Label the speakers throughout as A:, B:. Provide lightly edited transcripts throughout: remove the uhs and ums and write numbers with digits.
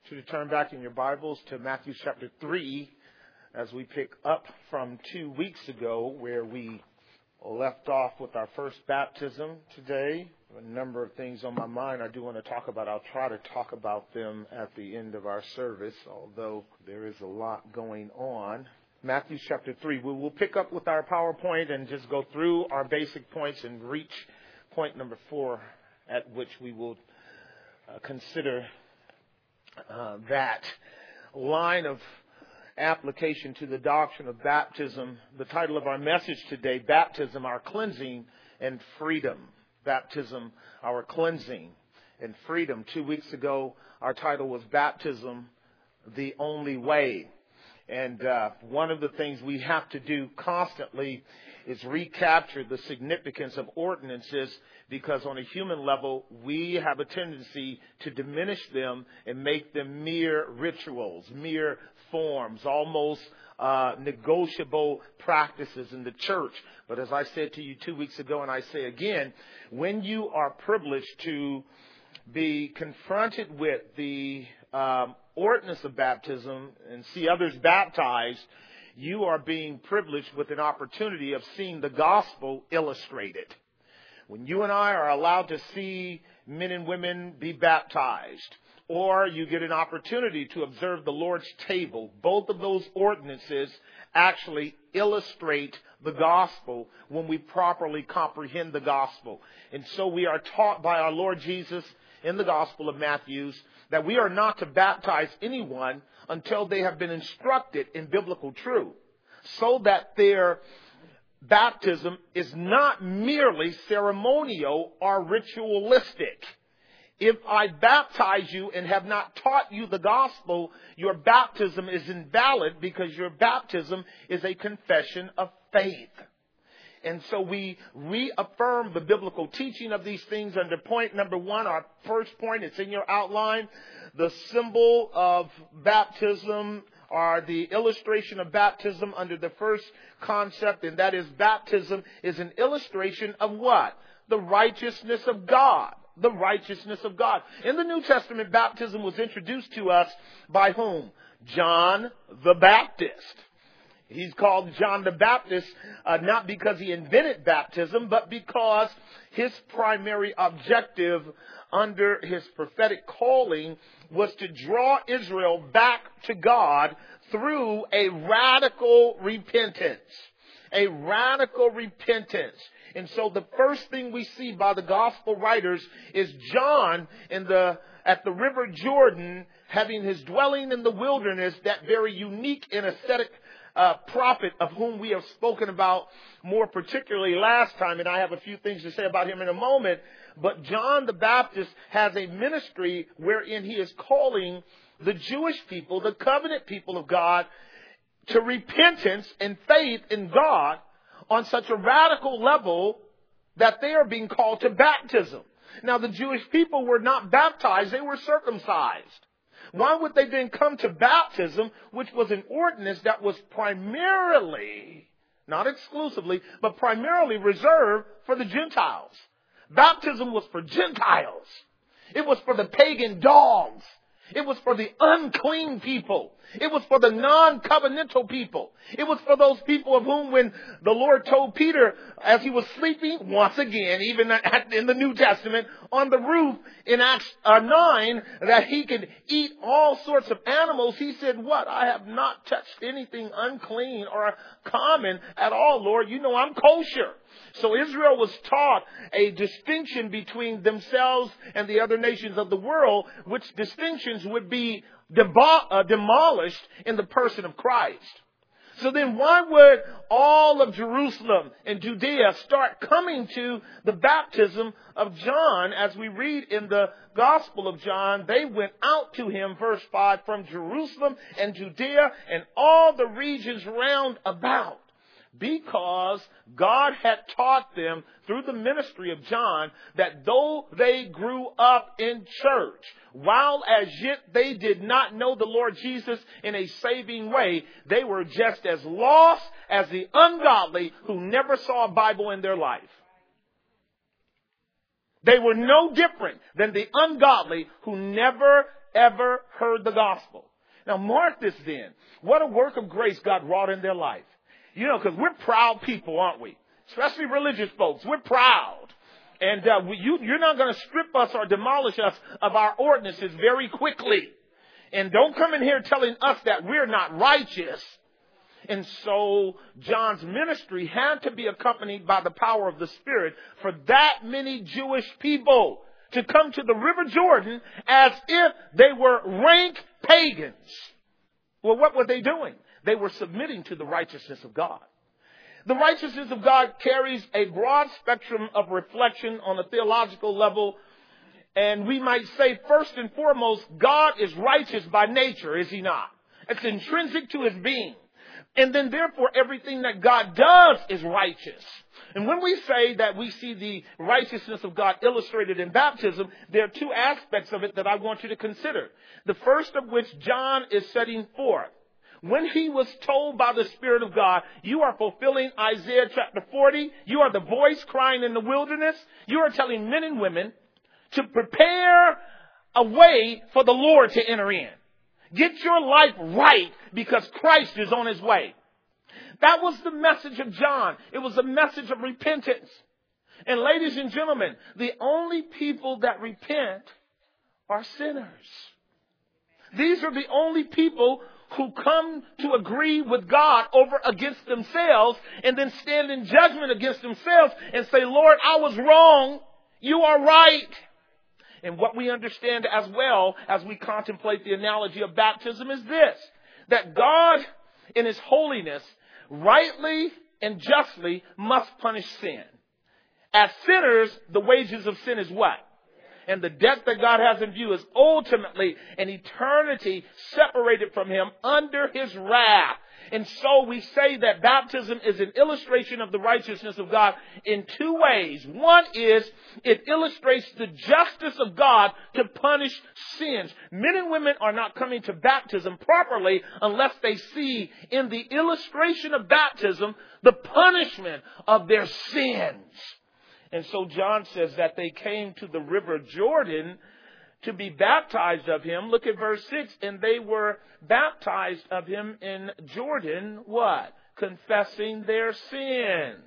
A: To turn back in your Bibles to Matthew chapter 3 as we pick up from 2 weeks ago where we left off with our first baptism today. A number of things on my mind I do want to talk about. I'll try to talk about them at the end of our service, although there is a lot going on. Matthew chapter 3. We will pick up with our PowerPoint and just go through our basic points and reach point number 4 at which we will consider that line of application to the doctrine of baptism. The title of our message today, Baptism, Our Cleansing and Freedom. Baptism, Our Cleansing and Freedom. 2 weeks ago, our title was Baptism, the Only Way. And one of the things we have to do constantly is recapture the significance of ordinances, because on a human level, we have a tendency to diminish them and make them mere rituals, mere forms, almost negotiable practices in the church. But as I said to you 2 weeks ago, and I say again, when you are privileged to be confronted with the ordinance of baptism and see others baptized, you are being privileged with an opportunity of seeing the gospel illustrated. When you and I are allowed to see men and women be baptized, or you get an opportunity to observe the Lord's table, both of those ordinances actually illustrate the gospel when we properly comprehend the gospel. And so we are taught by our Lord Jesus in the Gospel of Matthew that we are not to baptize anyone until they have been instructed in biblical truth, so that their baptism is not merely ceremonial or ritualistic. If I baptize you and have not taught you the gospel, your baptism is invalid, because your baptism is a confession of faith. And so we reaffirm the biblical teaching of these things under point number 1. Our first point, it's in your outline. The symbol of baptism, or the illustration of baptism under the first concept, and that is baptism is an illustration of what? The righteousness of God. The righteousness of God. In the New Testament, baptism was introduced to us by whom? John the Baptist. He's called John the Baptist not because he invented baptism, but because his primary objective under his prophetic calling was to draw Israel back to God through a radical repentance. A radical repentance. And so the first thing we see by the gospel writers is John at the river Jordan, having his dwelling in the wilderness, that very unique and ascetic prophet of whom we have spoken about more particularly last time, and I have a few things to say about him in a moment. But John the Baptist has a ministry wherein he is calling the Jewish people, the covenant people of God, to repentance and faith in God on such a radical level that they are being called to baptism. Now, the Jewish people were not baptized, they were circumcised. Why would they then come to baptism, which was an ordinance that was primarily, not exclusively, but primarily reserved for the Gentiles? Baptism was for Gentiles. It was for the pagan dogs. It was for the unclean people. It was for the non-covenantal people. It was for those people of whom, when the Lord told Peter as he was sleeping, once again, even in the New Testament, on the roof in Acts 9, that he could eat all sorts of animals, he said, what? I have not touched anything unclean or common at all, Lord. You know I'm kosher. So Israel was taught a distinction between themselves and the other nations of the world, which distinctions would be demolished in the person of Christ. So then why would all of Jerusalem and Judea start coming to the baptism of John? As we read in the Gospel of John, they went out to him, verse 5, from Jerusalem and Judea and all the regions round about, because God had taught them through the ministry of John that though they grew up in church, while as yet they did not know the Lord Jesus in a saving way, they were just as lost as the ungodly who never saw a Bible in their life. They were no different than the ungodly who never ever heard the gospel. Now mark this then. What a work of grace God wrought in their life. You know, because we're proud people, aren't we? Especially religious folks. We're proud. And you're not going to strip us or demolish us of our ordinances very quickly. And don't come in here telling us that we're not righteous. And so John's ministry had to be accompanied by the power of the Spirit for that many Jewish people to come to the River Jordan as if they were rank pagans. Well, what were they doing? They were submitting to the righteousness of God. The righteousness of God carries a broad spectrum of reflection on a theological level. And we might say, first and foremost, God is righteous by nature, is he not? It's intrinsic to his being. And then therefore, everything that God does is righteous. And when we say that we see the righteousness of God illustrated in baptism, there are two aspects of it that I want you to consider. The first of which John is setting forth. When he was told by the Spirit of God, you are fulfilling Isaiah chapter 40. You are the voice crying in the wilderness. You are telling men and women to prepare a way for the Lord to enter in. Get your life right because Christ is on his way. That was the message of John. It was a message of repentance. And ladies and gentlemen, the only people that repent are sinners. These are the only people who come to agree with God over against themselves and then stand in judgment against themselves and say, Lord, I was wrong. You are right. And what we understand as well as we contemplate the analogy of baptism is this, that God in his holiness rightly and justly must punish sin. As sinners, the wages of sin is what? And the death that God has in view is ultimately an eternity separated from him under his wrath. And so we say that baptism is an illustration of the righteousness of God in two ways. One is it illustrates the justice of God to punish sins. Men and women are not coming to baptism properly unless they see in the illustration of baptism the punishment of their sins. And so John says that they came to the River Jordan to be baptized of him. Look at verse 6. And they were baptized of him in Jordan, what? Confessing their sins.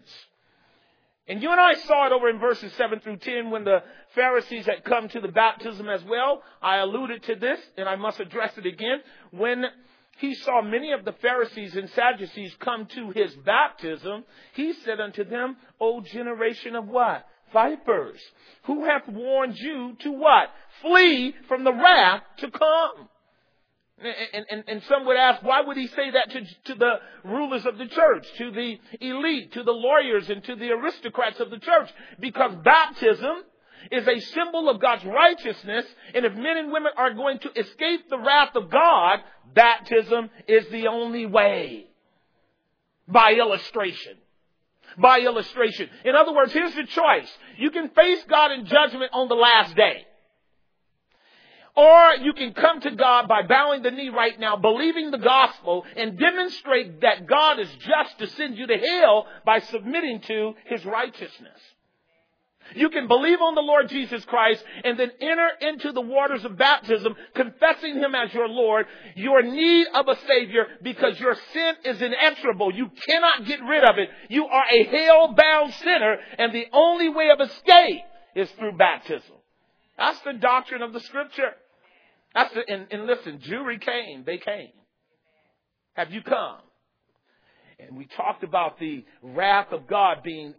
A: And you and I saw it over in verses 7 through 10 when the Pharisees had come to the baptism as well. I alluded to this and I must address it again. When he saw many of the Pharisees and Sadducees come to his baptism, he said unto them, O generation of what? Vipers. Who hath warned you to what? Flee from the wrath to come. And some would ask, why would he say that to the rulers of the church, to the elite, to the lawyers, and to the aristocrats of the church? Because baptism is a symbol of God's righteousness. And if men and women are going to escape the wrath of God, baptism is the only way. By illustration. By illustration. In other words, here's the choice. You can face God in judgment on the last day. Or you can come to God by bowing the knee right now, believing the gospel, and demonstrate that God is just to send you to hell by submitting to his righteousness. You can believe on the Lord Jesus Christ and then enter into the waters of baptism, confessing him as your Lord, your need of a Savior, because your sin is inexorable. You cannot get rid of it. You are a hell-bound sinner, and the only way of escape is through baptism. That's the doctrine of the Scripture. And listen, Jewry came. They came. Have you come? And we talked about the wrath of God being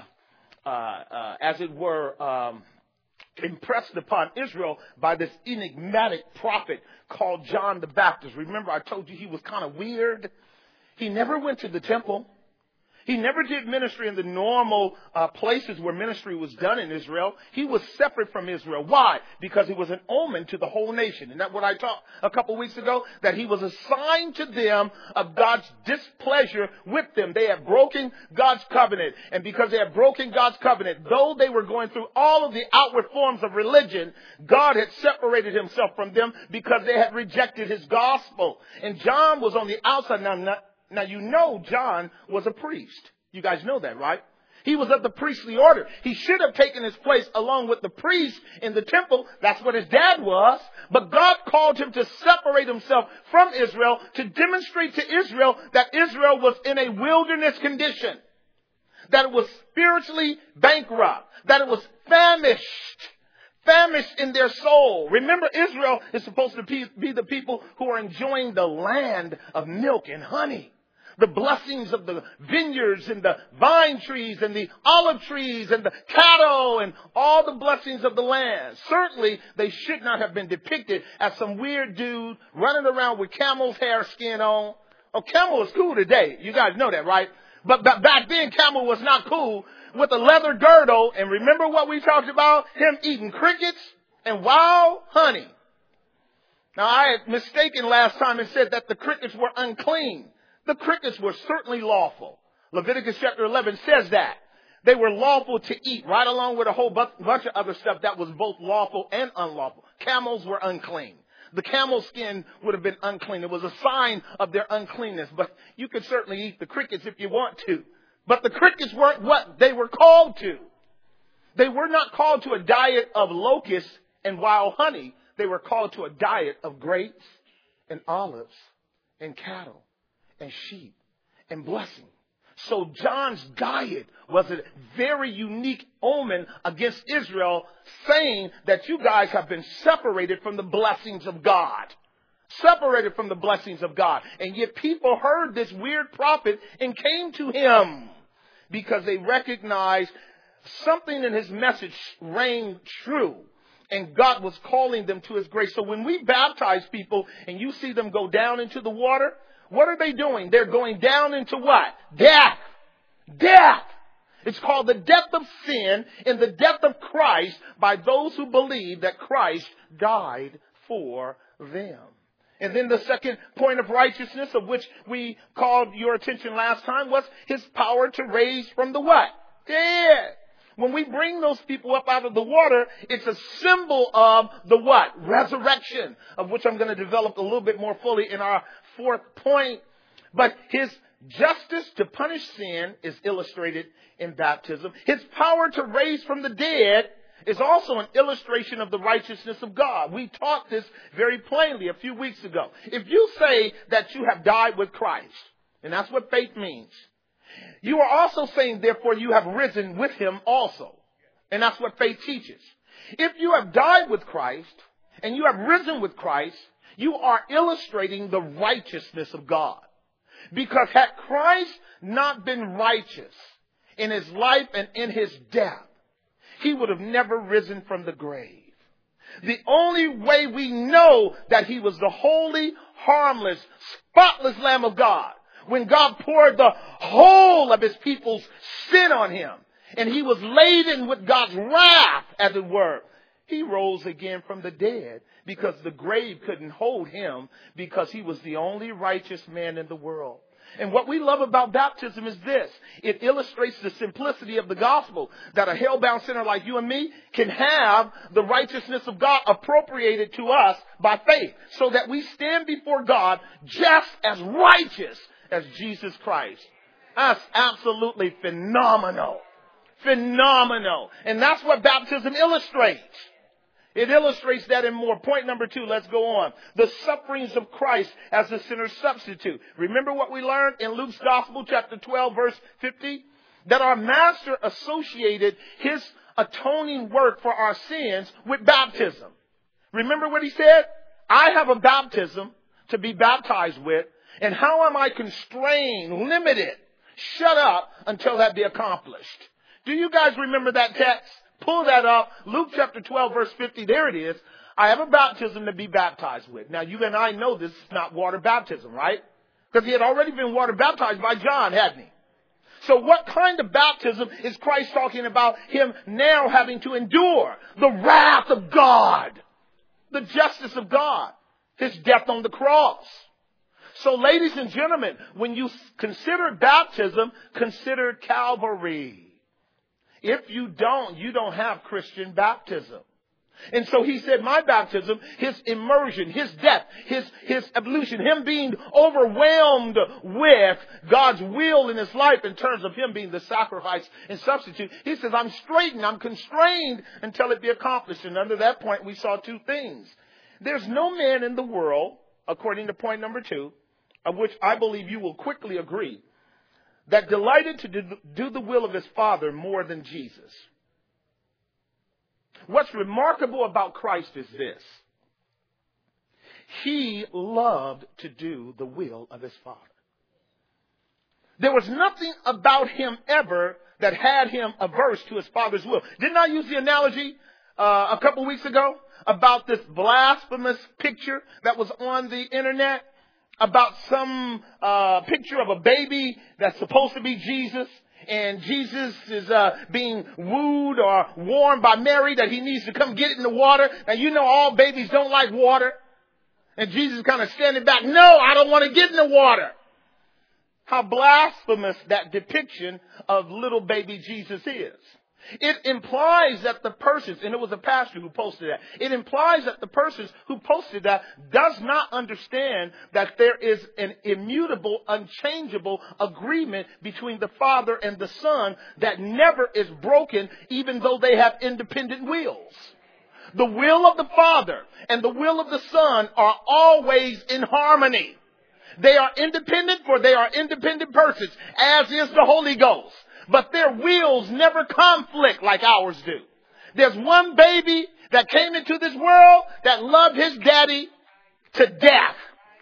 A: as it were, impressed upon Israel by this enigmatic prophet called John the Baptist. Remember, I told you he was kind of weird. He never went to the temple. He never did ministry in the normal places where ministry was done in Israel. He was separate from Israel. Why? Because he was an omen to the whole nation. Isn't that what I taught a couple weeks ago? That he was a sign to them of God's displeasure with them. They had broken God's covenant. And because they had broken God's covenant, though they were going through all of the outward forms of religion, God had separated himself from them because they had rejected his gospel. And John was on the outside. Now, you know John was a priest. You guys know that, right? He was of the priestly order. He should have taken his place along with the priests in the temple. That's what his dad was. But God called him to separate himself from Israel to demonstrate to Israel that Israel was in a wilderness condition, that it was spiritually bankrupt, that it was famished in their soul. Remember, Israel is supposed to be the people who are enjoying the land of milk and honey. The blessings of the vineyards and the vine trees and the olive trees and the cattle and all the blessings of the land. Certainly, they should not have been depicted as some weird dude running around with camel's hair skin on. Oh, camel is cool today. You guys know that, right? But back then, camel was not cool, with a leather girdle. And remember what we talked about? Him eating crickets and wild honey. Now, I had mistaken last time and said that the crickets were unclean. The crickets were certainly lawful. Leviticus chapter 11 says that. They were lawful to eat, right along with a whole bunch of other stuff that was both lawful and unlawful. Camels were unclean. The camel skin would have been unclean. It was a sign of their uncleanness. But you could certainly eat the crickets if you want to. But the crickets weren't what they were called to. They were not called to a diet of locusts and wild honey. They were called to a diet of grapes and olives and cattle and sheep and blessing. So John's diet was a very unique omen against Israel, saying that you guys have been separated from the blessings of God. Separated from the blessings of God. And yet people heard this weird prophet and came to him because they recognized something in his message rang true. And God was calling them to his grace. So when we baptize people and you see them go down into the water, what are they doing? They're going down into what? Death. Death. It's called the death of sin and the death of Christ by those who believe that Christ died for them. And then the second point of righteousness, of which we called your attention last time, was his power to raise from the what? Dead. When we bring those people up out of the water, it's a symbol of the what? Resurrection, of which I'm going to develop a little bit more fully in our fourth point. But his justice to punish sin is illustrated in baptism. His power to raise from the dead is also an illustration of the righteousness of God. We taught this very plainly a few weeks ago. If you say that you have died with Christ, and that's what faith means, you are also saying, therefore, you have risen with him also. And that's what faith teaches. If you have died with Christ and you have risen with Christ, you are illustrating the righteousness of God. Because had Christ not been righteous in his life and in his death, he would have never risen from the grave. The only way we know that he was the holy, harmless, spotless Lamb of God, when God poured the whole of his people's sin on him, and he was laden with God's wrath, as it were, he rose again from the dead because the grave couldn't hold him, because he was the only righteous man in the world. And what we love about baptism is this. It illustrates the simplicity of the gospel, that a hell-bound sinner like you and me can have the righteousness of God appropriated to us by faith, so that we stand before God just as righteous as Jesus Christ. That's absolutely phenomenal. Phenomenal. And that's what baptism illustrates. It illustrates that and more. Point number 2, let's go on. The sufferings of Christ as the sinner's substitute. Remember what we learned in Luke's Gospel, chapter 12, verse 50? That our Master associated his atoning work for our sins with baptism. Remember what he said? I have a baptism to be baptized with, and how am I constrained, limited, shut up until that be accomplished? Do you guys remember that text? Pull that up. Luke chapter 12, verse 50. There it is. I have a baptism to be baptized with. Now, you and I know this is not water baptism, right? Because he had already been water baptized by John, hadn't he? So what kind of baptism is Christ talking about him now having to endure? The wrath of God. The justice of God. His death on the cross. So, ladies and gentlemen, when you consider baptism, consider Calvary. If you don't have Christian baptism. And so he said, my baptism, his immersion, his death, his evolution, him being overwhelmed with God's will in his life in terms of him being the sacrifice and substitute. He says, I'm straitened, I'm constrained until it be accomplished. And under that point, we saw two things. There's no man in the world, according to point number 2, of which I believe you will quickly agree, that delighted to do the will of his Father more than Jesus. What's remarkable about Christ is this. He loved to do the will of his Father. There was nothing about him ever that had him averse to his Father's will. Didn't I use the analogy a couple weeks ago about this blasphemous picture that was on the internet? About some picture of a baby that's supposed to be Jesus. And Jesus is being wooed or warned by Mary that he needs to come get it in the water. And you know all babies don't like water. And Jesus is kind of standing back. No, I don't want to get in the water. How blasphemous that depiction of little baby Jesus is. It implies that the persons, and it was a pastor who posted that, it implies that the persons who posted that does not understand that there is an immutable, unchangeable agreement between the Father and the Son that never is broken, even though they have independent wills. The will of the Father and the will of the Son are always in harmony. They are independent, for they are independent persons, as is the Holy Ghost. But their wills never conflict like ours do. There's one baby that came into this world that loved his daddy to death.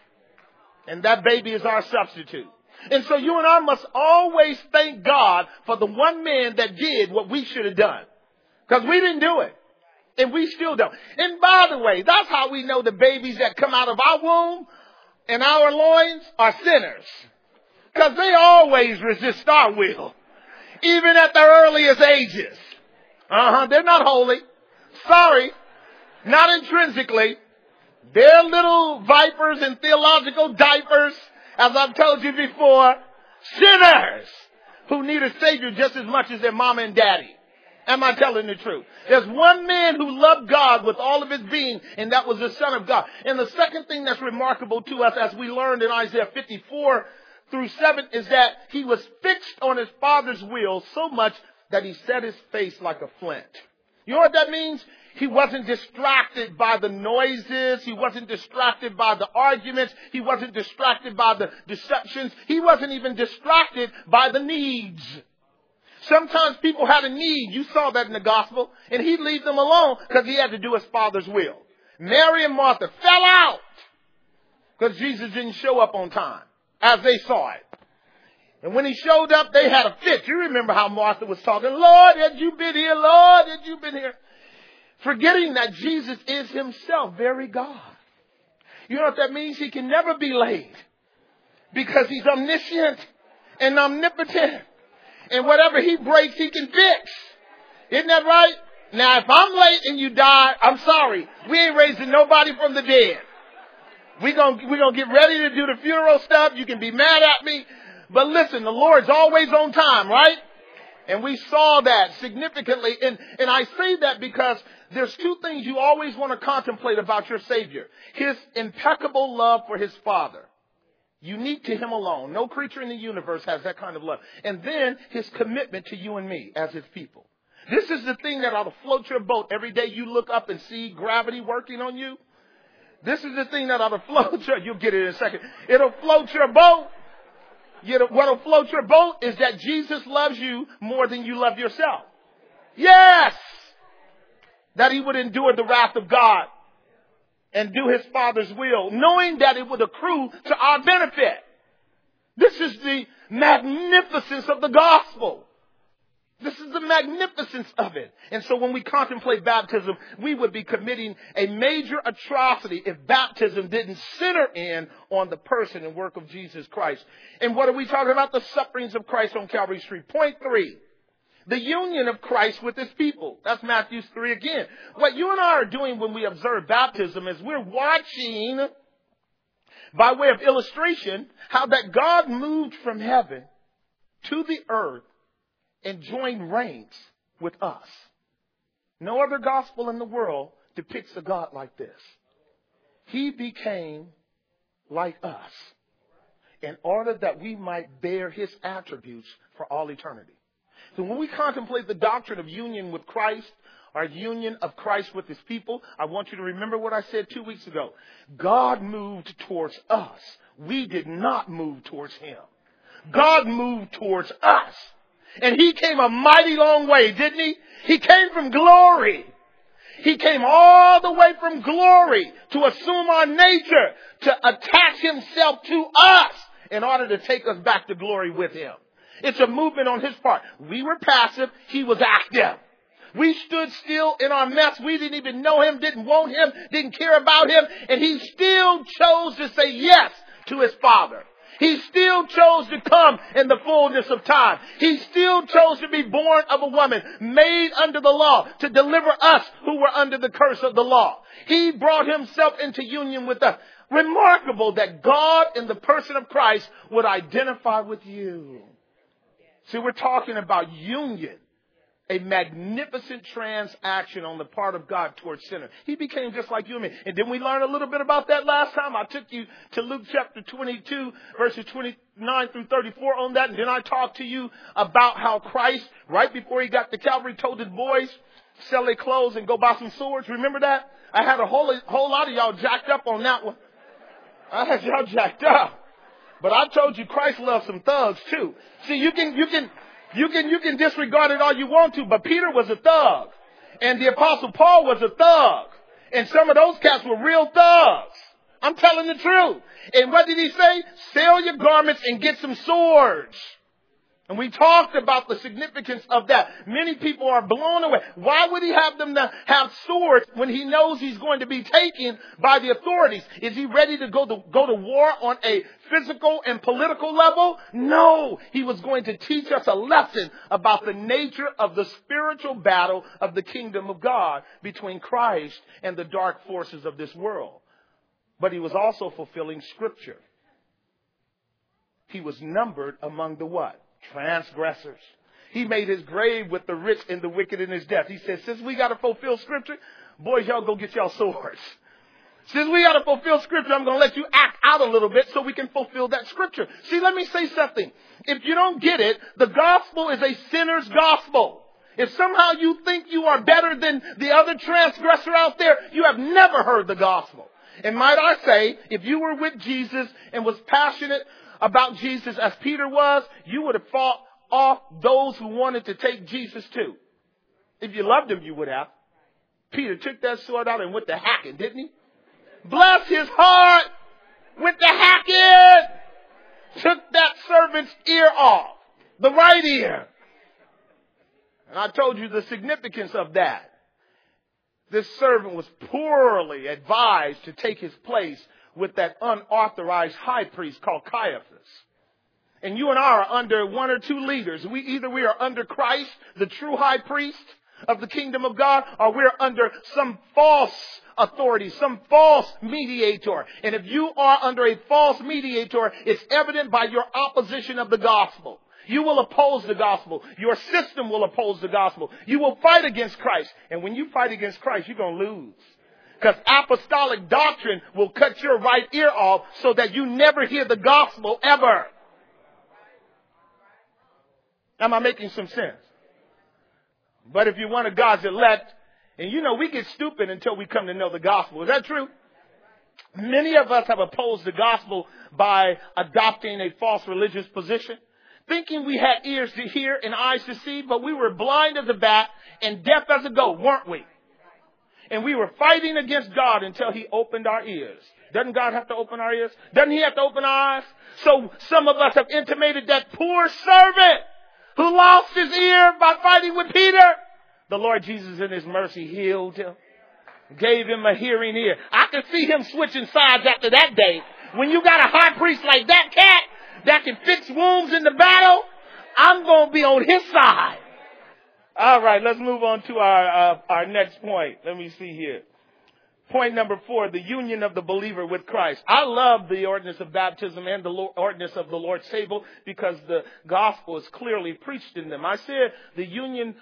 A: And that baby is our substitute. And so you and I must always thank God for the one man that did what we should have done. Because we didn't do it. And we still don't. And by the way, that's how we know the babies that come out of our womb and our loins are sinners. Because they always resist our will. Even at their earliest ages. They're not holy. Sorry. Not intrinsically. They're little vipers in theological diapers, as I've told you before. Sinners who need a Savior just as much as their mama and daddy. Am I telling the truth? There's one man who loved God with all of his being, and that was the Son of God. And the second thing that's remarkable to us, as we learned in Isaiah 54, through 7, is that he was fixed on his Father's will so much that he set his face like a flint. You know what that means? He wasn't distracted by the noises. He wasn't distracted by the arguments. He wasn't distracted by the deceptions. He wasn't even distracted by the needs. Sometimes people had a need. You saw that in the gospel. And he'd leave them alone because he had to do his Father's will. Mary and Martha fell out because Jesus didn't show up on time, as they saw it. And when he showed up, they had a fit. You remember how Martha was talking, Lord, had you been here? Lord, had you been here? Forgetting that Jesus is himself very God. You know what that means? He can never be late because he's omniscient and omnipotent. And whatever he breaks, he can fix. Isn't that right? Now, if I'm late and you die, I'm sorry. We ain't raising nobody from the dead. We're gonna get ready to do the funeral stuff. You can be mad at me. But listen, the Lord's always on time, right? And we saw that significantly. And I say that because there's two things you always want to contemplate about your Savior. His impeccable love for his Father. Unique to him alone. No creature in the universe has that kind of love. And then his commitment to you and me as his people. This is the thing that ought to float your boat every day you look up and see gravity working on you. This is the thing that ought to float your, you'll get it in a second. It'll float your boat. What'll float your boat is that Jesus loves you more than you love yourself. Yes! That he would endure the wrath of God and do his Father's will, knowing that it would accrue to our benefit. This is the magnificence of the gospel. This is the magnificence of it. And so when we contemplate baptism, we would be committing a major atrocity if baptism didn't center in on the person and work of Jesus Christ. And what are we talking about? The sufferings of Christ on Calvary Street. Point 3. The union of Christ with his people. That's Matthew 3 again. What you and I are doing when we observe baptism is we're watching, by way of illustration, how that God moved from heaven to the earth and joined ranks with us. No other gospel in the world depicts a God like this. He became like us in order that we might bear his attributes for all eternity. So when we contemplate the doctrine of union with Christ, our union of Christ with his people, I want you to remember what I said 2 weeks ago. God moved towards us. We did not move towards him. God moved towards us. And he came a mighty long way, didn't he? He came from glory. He came all the way from glory to assume our nature, to attach himself to us in order to take us back to glory with him. It's a movement on his part. We were passive. He was active. We stood still in our mess. We didn't even know him, didn't want him, didn't care about him. And he still chose to say yes to his Father. He still chose to come in the fullness of time. He still chose to be born of a woman, made under the law, to deliver us who were under the curse of the law. He brought himself into union with us. Remarkable that God in the person of Christ would identify with you. See, we're talking about union. A magnificent transaction on the part of God towards sinners. He became just like you and me. And didn't we learn a little bit about that last time? I took you to Luke chapter 22, verses 29 through 34 on that. And then I talked to you about how Christ, right before he got to Calvary, told his boys, sell their clothes and go buy some swords. Remember that? I had a whole lot of y'all jacked up on that one. I had y'all jacked up. But I told you Christ loves some thugs too. See, you can disregard it all you want to, but Peter was a thug. And the Apostle Paul was a thug. And some of those cats were real thugs. I'm telling the truth. And what did he say? Sell your garments and get some swords. And we talked about the significance of that. Many people are blown away. Why would he have them to have swords when he knows he's going to be taken by the authorities? Is he ready to go to war on a physical and political level? No. He was going to teach us a lesson about the nature of the spiritual battle of the kingdom of God between Christ and the dark forces of this world. But he was also fulfilling Scripture. He was numbered among the what? Transgressors. He made his grave with the rich and the wicked in his death. He said, since we got to fulfill Scripture, boys, y'all go get y'all swords. Since we got to fulfill Scripture, I'm going to let you act out a little bit so we can fulfill that Scripture. See, let me say something. If you don't get it, the gospel is a sinner's gospel. If somehow you think you are better than the other transgressor out there, you have never heard the gospel. And might I say, if you were with Jesus and was passionate about Jesus as Peter was, you would have fought off those who wanted to take Jesus too. If you loved him, you would have. Peter took that sword out and went to hacking, didn't he? Bless his heart, went to hacking. Took that servant's ear off, the right ear. And I told you the significance of that. This servant was poorly advised to take his place with that unauthorized high priest called Caiaphas. And you and I are under one or two leaders. We are under Christ, the true high priest of the kingdom of God, or we're under some false authority, some false mediator. And if you are under a false mediator, it's evident by your opposition of the gospel. You will oppose the gospel. Your system will oppose the gospel. You will fight against Christ. And when you fight against Christ, you're going to lose. Because apostolic doctrine will cut your right ear off so that you never hear the gospel ever. Am I making some sense? But if you're one of God's elect, and you know we get stupid until we come to know the gospel. Is that true? Many of us have opposed the gospel by adopting a false religious position, thinking we had ears to hear and eyes to see, but we were blind as a bat and deaf as a goat, weren't we? And we were fighting against God until he opened our ears. Doesn't God have to open our ears? Doesn't he have to open our eyes? So some of us have intimated that poor servant who lost his ear by fighting with Peter. The Lord Jesus in his mercy healed him, gave him a hearing ear. I could see him switching sides after that day. When you got a high priest like that cat that can fix wounds in the battle, I'm going to be on his side. All right, let's move on to our next point. Let me see here. Point number 4, the union of the believer with Christ. I love the ordinance of baptism and the ordinance of the Lord's table because the gospel is clearly preached in them. I said the union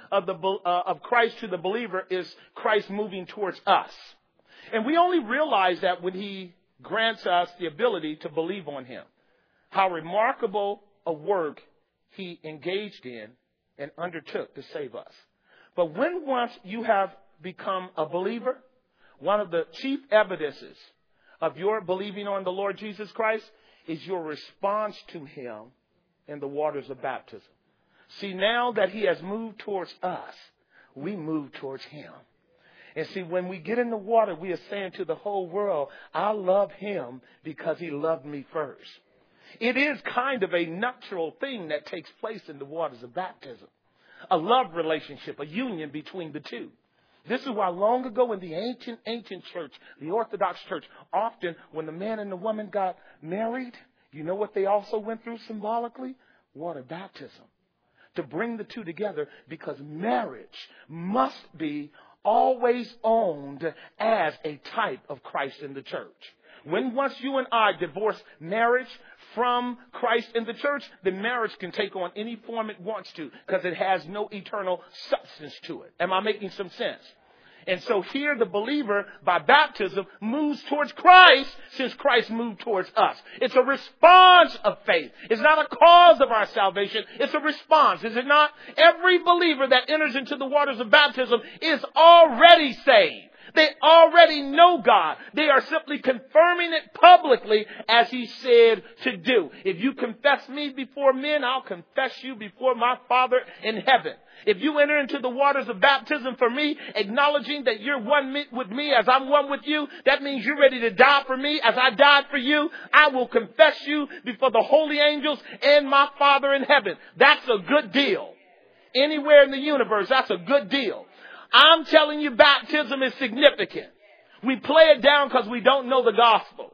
A: of Christ to the believer is Christ moving towards us. And we only realize that when he grants us the ability to believe on him. How remarkable a work he engaged in and undertook to save us. But when once you have become a believer, one of the chief evidences of your believing on the Lord Jesus Christ is your response to him in the waters of baptism. See, now that he has moved towards us, we move towards him. And see, when we get in the water, we are saying to the whole world, I love him because he loved me first. It is kind of a natural thing that takes place in the waters of baptism. A love relationship, a union between the two. This is why long ago in the ancient church, the Orthodox church, often when the man and the woman got married, you know what they also went through symbolically? Water baptism. To bring the two together, because marriage must be always owned as a type of Christ in the church. When once you and I divorce marriage from Christ in the church, then marriage can take on any form it wants to because it has no eternal substance to it. Am I making some sense? And so here the believer by baptism moves towards Christ since Christ moved towards us. It's a response of faith. It's not a cause of our salvation. It's a response. Is it not? Every believer that enters into the waters of baptism is already saved. They already know God. They are simply confirming it publicly as he said to do. If you confess me before men, I'll confess you before my Father in heaven. If you enter into the waters of baptism for me, acknowledging that you're one with me as I'm one with you, that means you're ready to die for me as I died for you. I will confess you before the holy angels and my Father in heaven. That's a good deal. Anywhere in the universe, that's a good deal. I'm telling you, baptism is significant. We play it down because we don't know the gospel.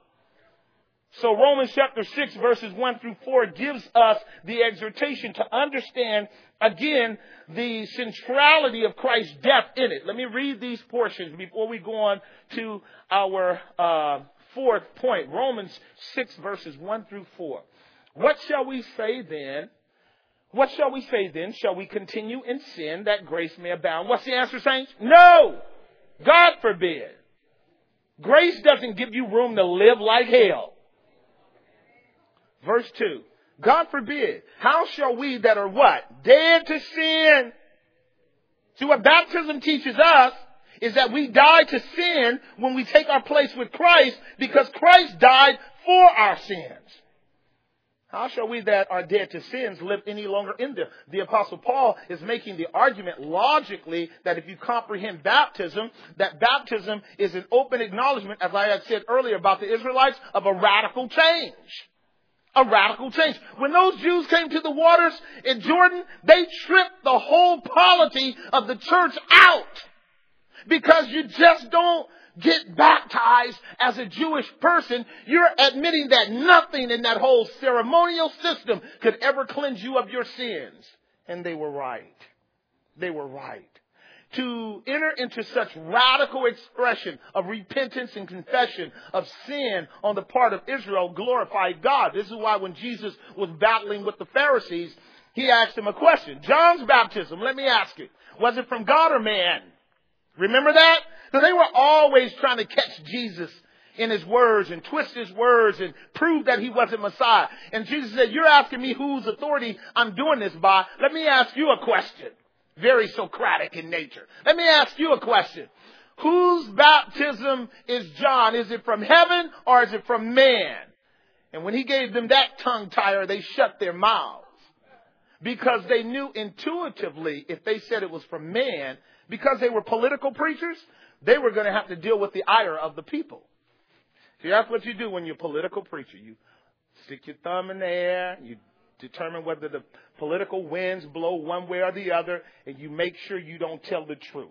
A: So Romans chapter 6 verses 1 through 4 gives us the exhortation to understand, again, the centrality of Christ's death in it. Let me read these portions before we go on to our fourth point. Romans 6 verses 1 through 4. What shall we say then? What shall we say then? Shall we continue in sin that grace may abound? What's the answer, saints? No! God forbid. Grace doesn't give you room to live like hell. Verse 2. God forbid. How shall we that are what? Dead to sin. See, what baptism teaches us is that we die to sin when we take our place with Christ because Christ died for our sins. How shall we that are dead to sins live any longer in them? The Apostle Paul is making the argument logically that if you comprehend baptism, that baptism is an open acknowledgement, as I had said earlier about the Israelites, of a radical change. A radical change. When those Jews came to the waters in Jordan, they tripped the whole polity of the church out. Because you just don't get baptized as a Jewish person. You're admitting that nothing in that whole ceremonial system could ever cleanse you of your sins. And they were right. They were right. To enter into such radical expression of repentance and confession of sin on the part of Israel glorified God. This is why when Jesus was battling with the Pharisees, he asked them a question. John's baptism, let me ask you, was it from God or man? Remember that? So they were always trying to catch Jesus in his words and twist his words and prove that he wasn't Messiah. And Jesus said, you're asking me whose authority I'm doing this by. Let me ask you a question. Very Socratic in nature. Let me ask you a question. Whose baptism is John? Is it from heaven or is it from man? And when he gave them that tongue tire, they shut their mouths. Because they knew intuitively if they said it was from man, because they were political preachers, they were going to have to deal with the ire of the people. See, that's what you do when you're a political preacher. You stick your thumb in the air, you determine whether the political winds blow one way or the other, and you make sure you don't tell the truth.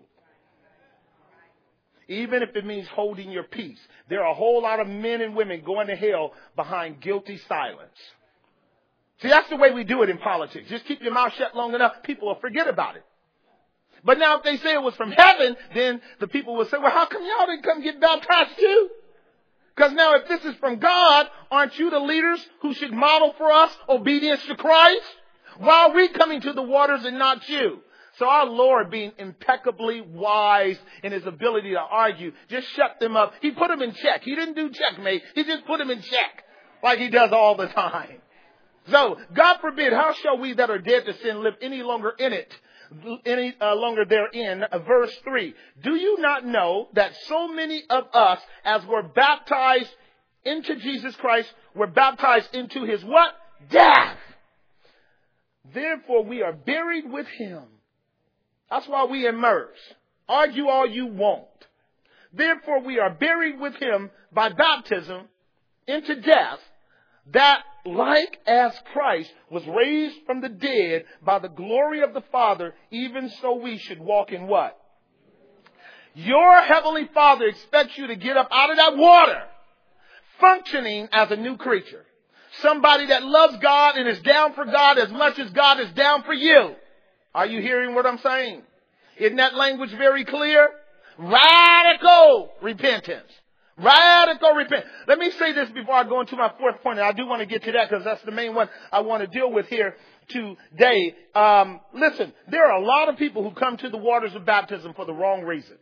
A: Even if it means holding your peace. There are a whole lot of men and women going to hell behind guilty silence. See, that's the way we do it in politics. Just keep your mouth shut long enough, people will forget about it. But now if they say it was from heaven, then the people will say, well, how come y'all didn't come get baptized too? Because now if this is from God, aren't you the leaders who should model for us obedience to Christ? Why are we coming to the waters and not you? So our Lord, being impeccably wise in his ability to argue, just shut them up. He put them in check. He didn't do checkmate. He just put them in check like he does all the time. So, God forbid, how shall we that are dead to sin live any longer in it? Any longer therein. Verse 3. Do you not know that so many of us, as were baptized into Jesus Christ, were baptized into his what? Death. Therefore we are buried with him. That's why we immerse. Argue all you want. Therefore we are buried with him by baptism into death, that like as Christ was raised from the dead by the glory of the Father, even so we should walk in what? Your heavenly Father expects you to get up out of that water, functioning as a new creature. Somebody that loves God and is down for God as much as God is down for you. Are you hearing what I'm saying? Isn't that language very clear? Radical repentance. Radical repentance. Let me say this before I go into my fourth point. And I do want to get to that because that's the main one I want to deal with here today. Listen, there are a lot of people who come to the waters of baptism for the wrong reason.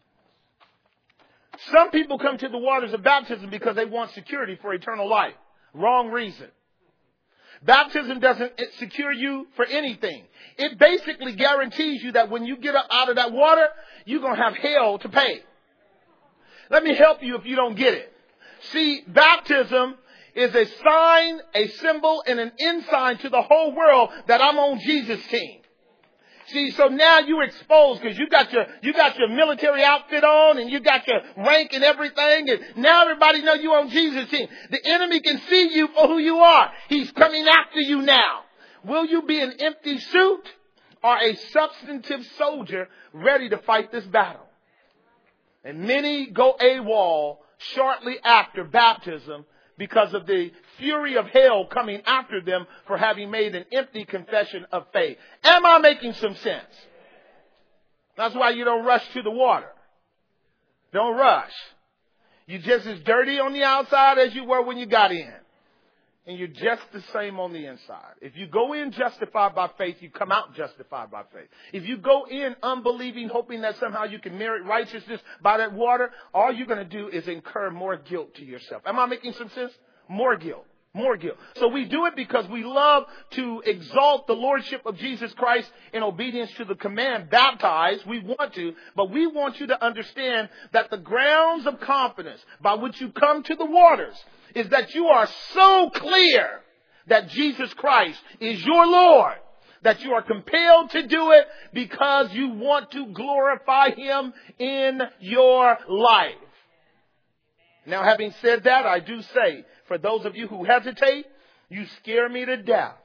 A: Some people come to the waters of baptism because they want security for eternal life. Wrong reason. Baptism doesn't secure you for anything. It basically guarantees you that when you get up out of that water, you're going to have hell to pay. Let me help you if you don't get it. See, baptism is a sign, a symbol, and an ensign to the whole world that I'm on Jesus' team. See, so now you're exposed because you got your military outfit on and you got your rank and everything, and now everybody know you on Jesus' team. The enemy can see you for who you are. He's coming after you now. Will you be an empty suit or a substantive soldier ready to fight this battle? And many go AWOL shortly after baptism because of the fury of hell coming after them for having made an empty confession of faith. Am I making some sense? That's why you don't rush to the water. Don't rush. You're just as dirty on the outside as you were when you got in. And you're just the same on the inside. If you go in justified by faith, you come out justified by faith. If you go in unbelieving, hoping that somehow you can merit righteousness by that water, all you're going to do is incur more guilt to yourself. Am I making some sense? More guilt. More guilt. So we do it because we love to exalt the lordship of Jesus Christ in obedience to the command, baptize. We want to, but we want you to understand that the grounds of confidence by which you come to the waters is that you are so clear that Jesus Christ is your Lord, that you are compelled to do it because you want to glorify him in your life. Now, having said that, I do say, for those of you who hesitate, you scare me to death.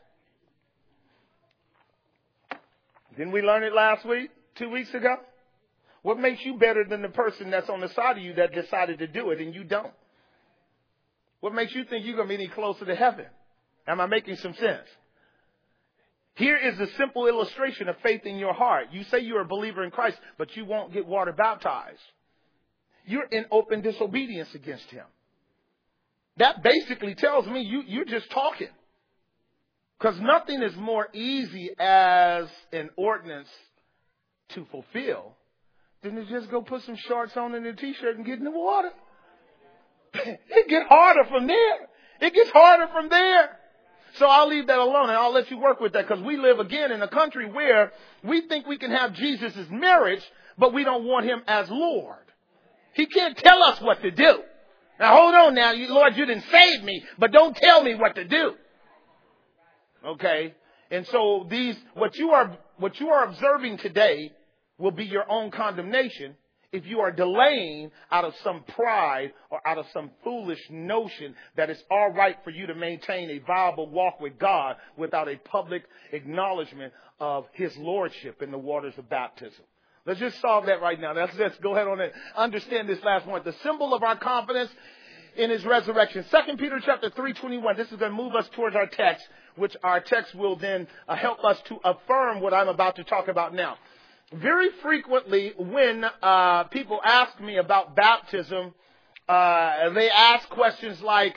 A: Didn't we learn it last week, 2 weeks ago? What makes you better than the person that's on the side of you that decided to do it and you don't? What makes you think you're going to be any closer to heaven? Am I making some sense? Here is a simple illustration of faith in your heart. You say you're a believer in Christ, but you won't get water baptized. You're in open disobedience against him. That basically tells me you're just talking. Because nothing is more easy as an ordinance to fulfill than to just go put some shorts on and a t-shirt and get in the water. It gets harder from there. It gets harder from there. So I'll leave that alone and I'll let you work with that because we live again in a country where we think we can have Jesus as marriage, but we don't want him as Lord. He can't tell us what to do. Now hold on now, Lord, you didn't save me, but don't tell me what to do. Okay? And so what you are observing today will be your own condemnation if you are delaying out of some pride or out of some foolish notion that it's all right for you to maintain a viable walk with God without a public acknowledgement of his lordship in the waters of baptism. Let's just solve that right now. Let's go ahead on and understand this last point. The symbol of our confidence in his resurrection. 2 Peter chapter 3:21. This is going to move us towards our text, which our text will then help us to affirm what I'm about to talk about now. Very frequently when people ask me about baptism, they ask questions like,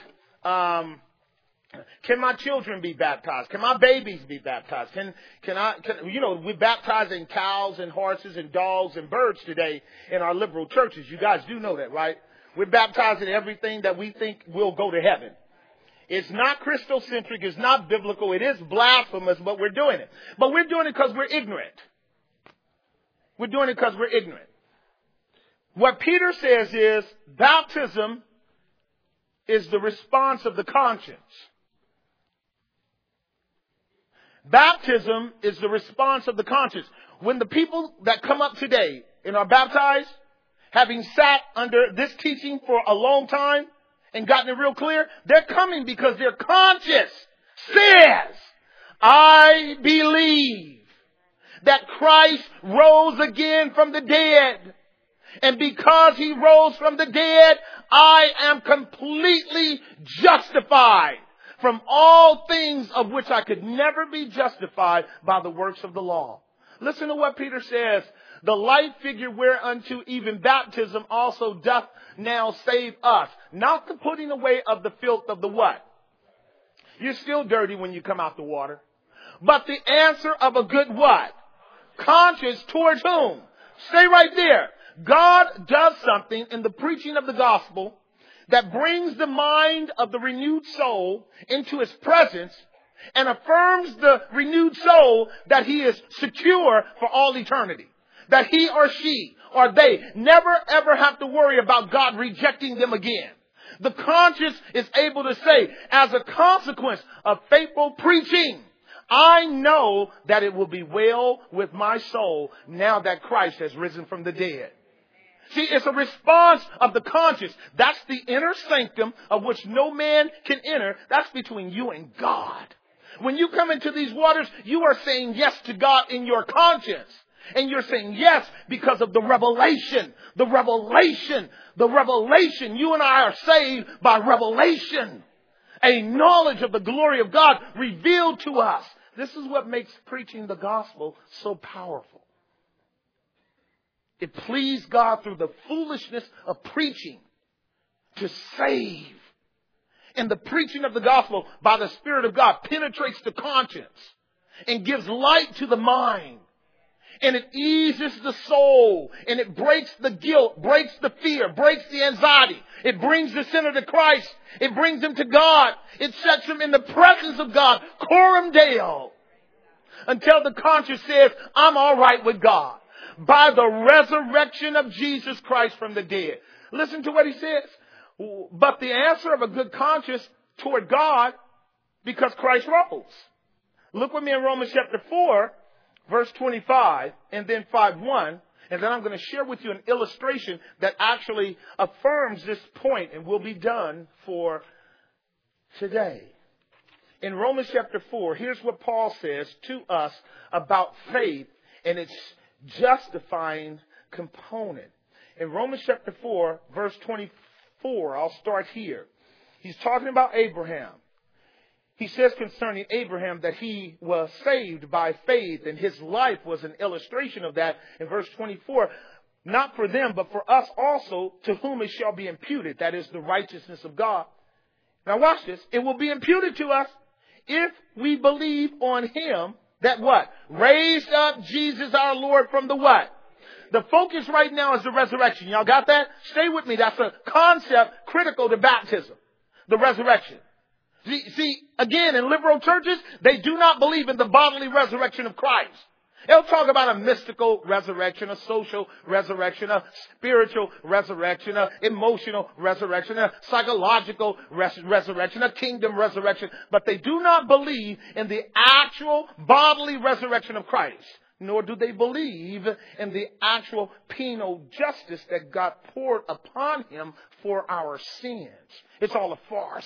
A: can my children be baptized? Can my babies be baptized? We're baptizing cows and horses and dogs and birds today in our liberal churches. You guys do know that, right? We're baptizing everything that we think will go to heaven. It's not Christocentric. It's not biblical. It is blasphemous, but we're doing it. But we're doing it because we're ignorant. We're doing it because we're ignorant. What Peter says is baptism is the response of the conscience. Baptism is the response of the conscience. When the people that come up today and are baptized, having sat under this teaching for a long time and gotten it real clear, they're coming because their conscience says, I believe that Christ rose again from the dead. And because he rose from the dead, I am completely justified from all things of which I could never be justified by the works of the law. Listen to what Peter says. The light figure whereunto even baptism also doth now save us. Not the putting away of the filth of the what? You're still dirty when you come out the water. But the answer of a good what? Conscience towards whom? Stay right there. God does something in the preaching of the gospel that brings the mind of the renewed soul into his presence and affirms the renewed soul that he is secure for all eternity. That he or she or they never ever have to worry about God rejecting them again. The conscience is able to say, as a consequence of faithful preaching, I know that it will be well with my soul now that Christ has risen from the dead. See, it's a response of the conscience. That's the inner sanctum of which no man can enter. That's between you and God. When you come into these waters, you are saying yes to God in your conscience. And you're saying yes because of the revelation. The revelation. The revelation. You and I are saved by revelation. A knowledge of the glory of God revealed to us. This is what makes preaching the gospel so powerful. It pleased God through the foolishness of preaching to save. And the preaching of the gospel by the Spirit of God penetrates the conscience and gives light to the mind. And it eases the soul, and it breaks the guilt, breaks the fear, breaks the anxiety. It brings the sinner to Christ. It brings him to God. It sets him in the presence of God, coram Deo, until the conscience says, I'm all right with God by the resurrection of Jesus Christ from the dead. Listen to what he says. But the answer of a good conscience toward God, because Christ rose. Look with me in Romans chapter 4. Verse 25 and then 5:1, and then I'm going to share with you an illustration that actually affirms this point and will be done for today. In Romans chapter 4, here's what Paul says to us about faith and its justifying component. In Romans chapter 4, verse 24, I'll start here. He's talking about Abraham. He says concerning Abraham that he was saved by faith, and his life was an illustration of that. In verse 24, not for them, but for us also, to whom it shall be imputed. That is the righteousness of God. Now watch this. It will be imputed to us if we believe on him that what? Raised up Jesus our Lord from the what? The focus right now is the resurrection. Y'all got that? Stay with me. That's a concept critical to baptism. The resurrection. See, again, in liberal churches, they do not believe in the bodily resurrection of Christ. They'll talk about a mystical resurrection, a social resurrection, a spiritual resurrection, a emotional resurrection, a psychological resurrection, a kingdom resurrection. But they do not believe in the actual bodily resurrection of Christ. Nor do they believe in the actual penal justice that God poured upon him for our sins. It's all a farce.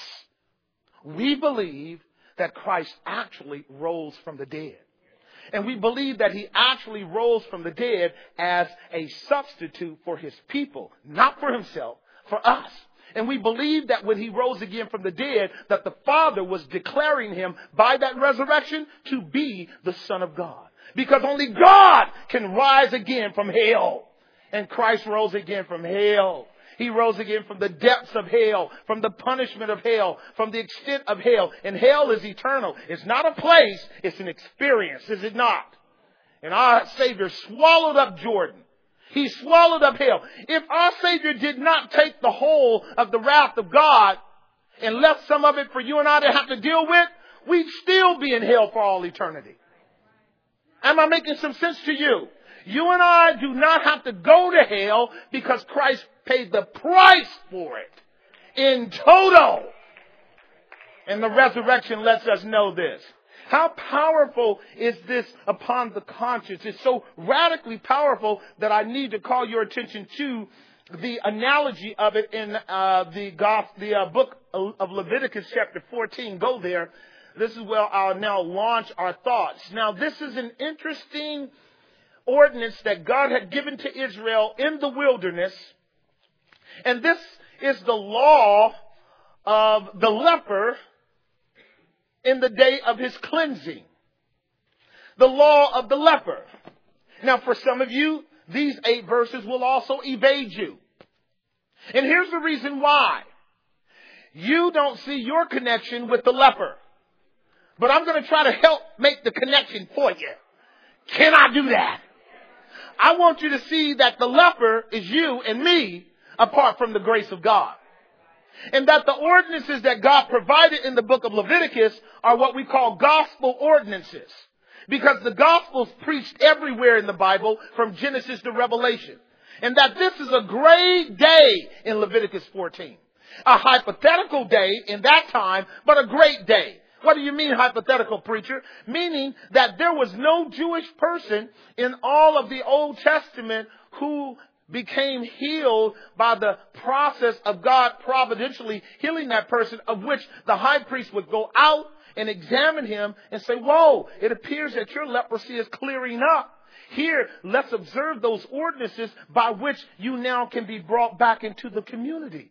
A: We believe that Christ actually rose from the dead. And we believe that he actually rose from the dead as a substitute for his people, not for himself, for us. And we believe that when he rose again from the dead, that the Father was declaring him by that resurrection to be the Son of God. Because only God can rise again from hell. And Christ rose again from hell. He rose again from the depths of hell, from the punishment of hell, from the extent of hell. And hell is eternal. It's not a place, it's an experience, is it not? And our Savior swallowed up Jordan. He swallowed up hell. If our Savior did not take the whole of the wrath of God and left some of it for you and I to have to deal with, we'd still be in hell for all eternity. Am I making some sense to you? You and I do not have to go to hell because Christ paid the price for it in total. And the resurrection lets us know this. How powerful is this upon the conscience? It's so radically powerful that I need to call your attention to the analogy of it in the book of Leviticus chapter 14. Go there. This is where I'll now launch our thoughts. Now, this is an interesting ordinance that God had given to Israel in the wilderness. And this is the law of the leper in the day of his cleansing. The law of the leper. Now, for some of you, these 8 verses will also evade you. And here's the reason why. You don't see your connection with the leper. But I'm going to try to help make the connection for you. Can I do that? I want you to see that the leper is you and me apart from the grace of God. And that the ordinances that God provided in the book of Leviticus are what we call gospel ordinances. Because the gospel's preached everywhere in the Bible from Genesis to Revelation. And that this is a great day in Leviticus 14. A hypothetical day in that time, but a great day. What do you mean hypothetical, preacher? Meaning that there was no Jewish person in all of the Old Testament who became healed by the process of God providentially healing that person, of which the high priest would go out and examine him and say, whoa, it appears that your leprosy is clearing up. Here, let's observe those ordinances by which you now can be brought back into the community.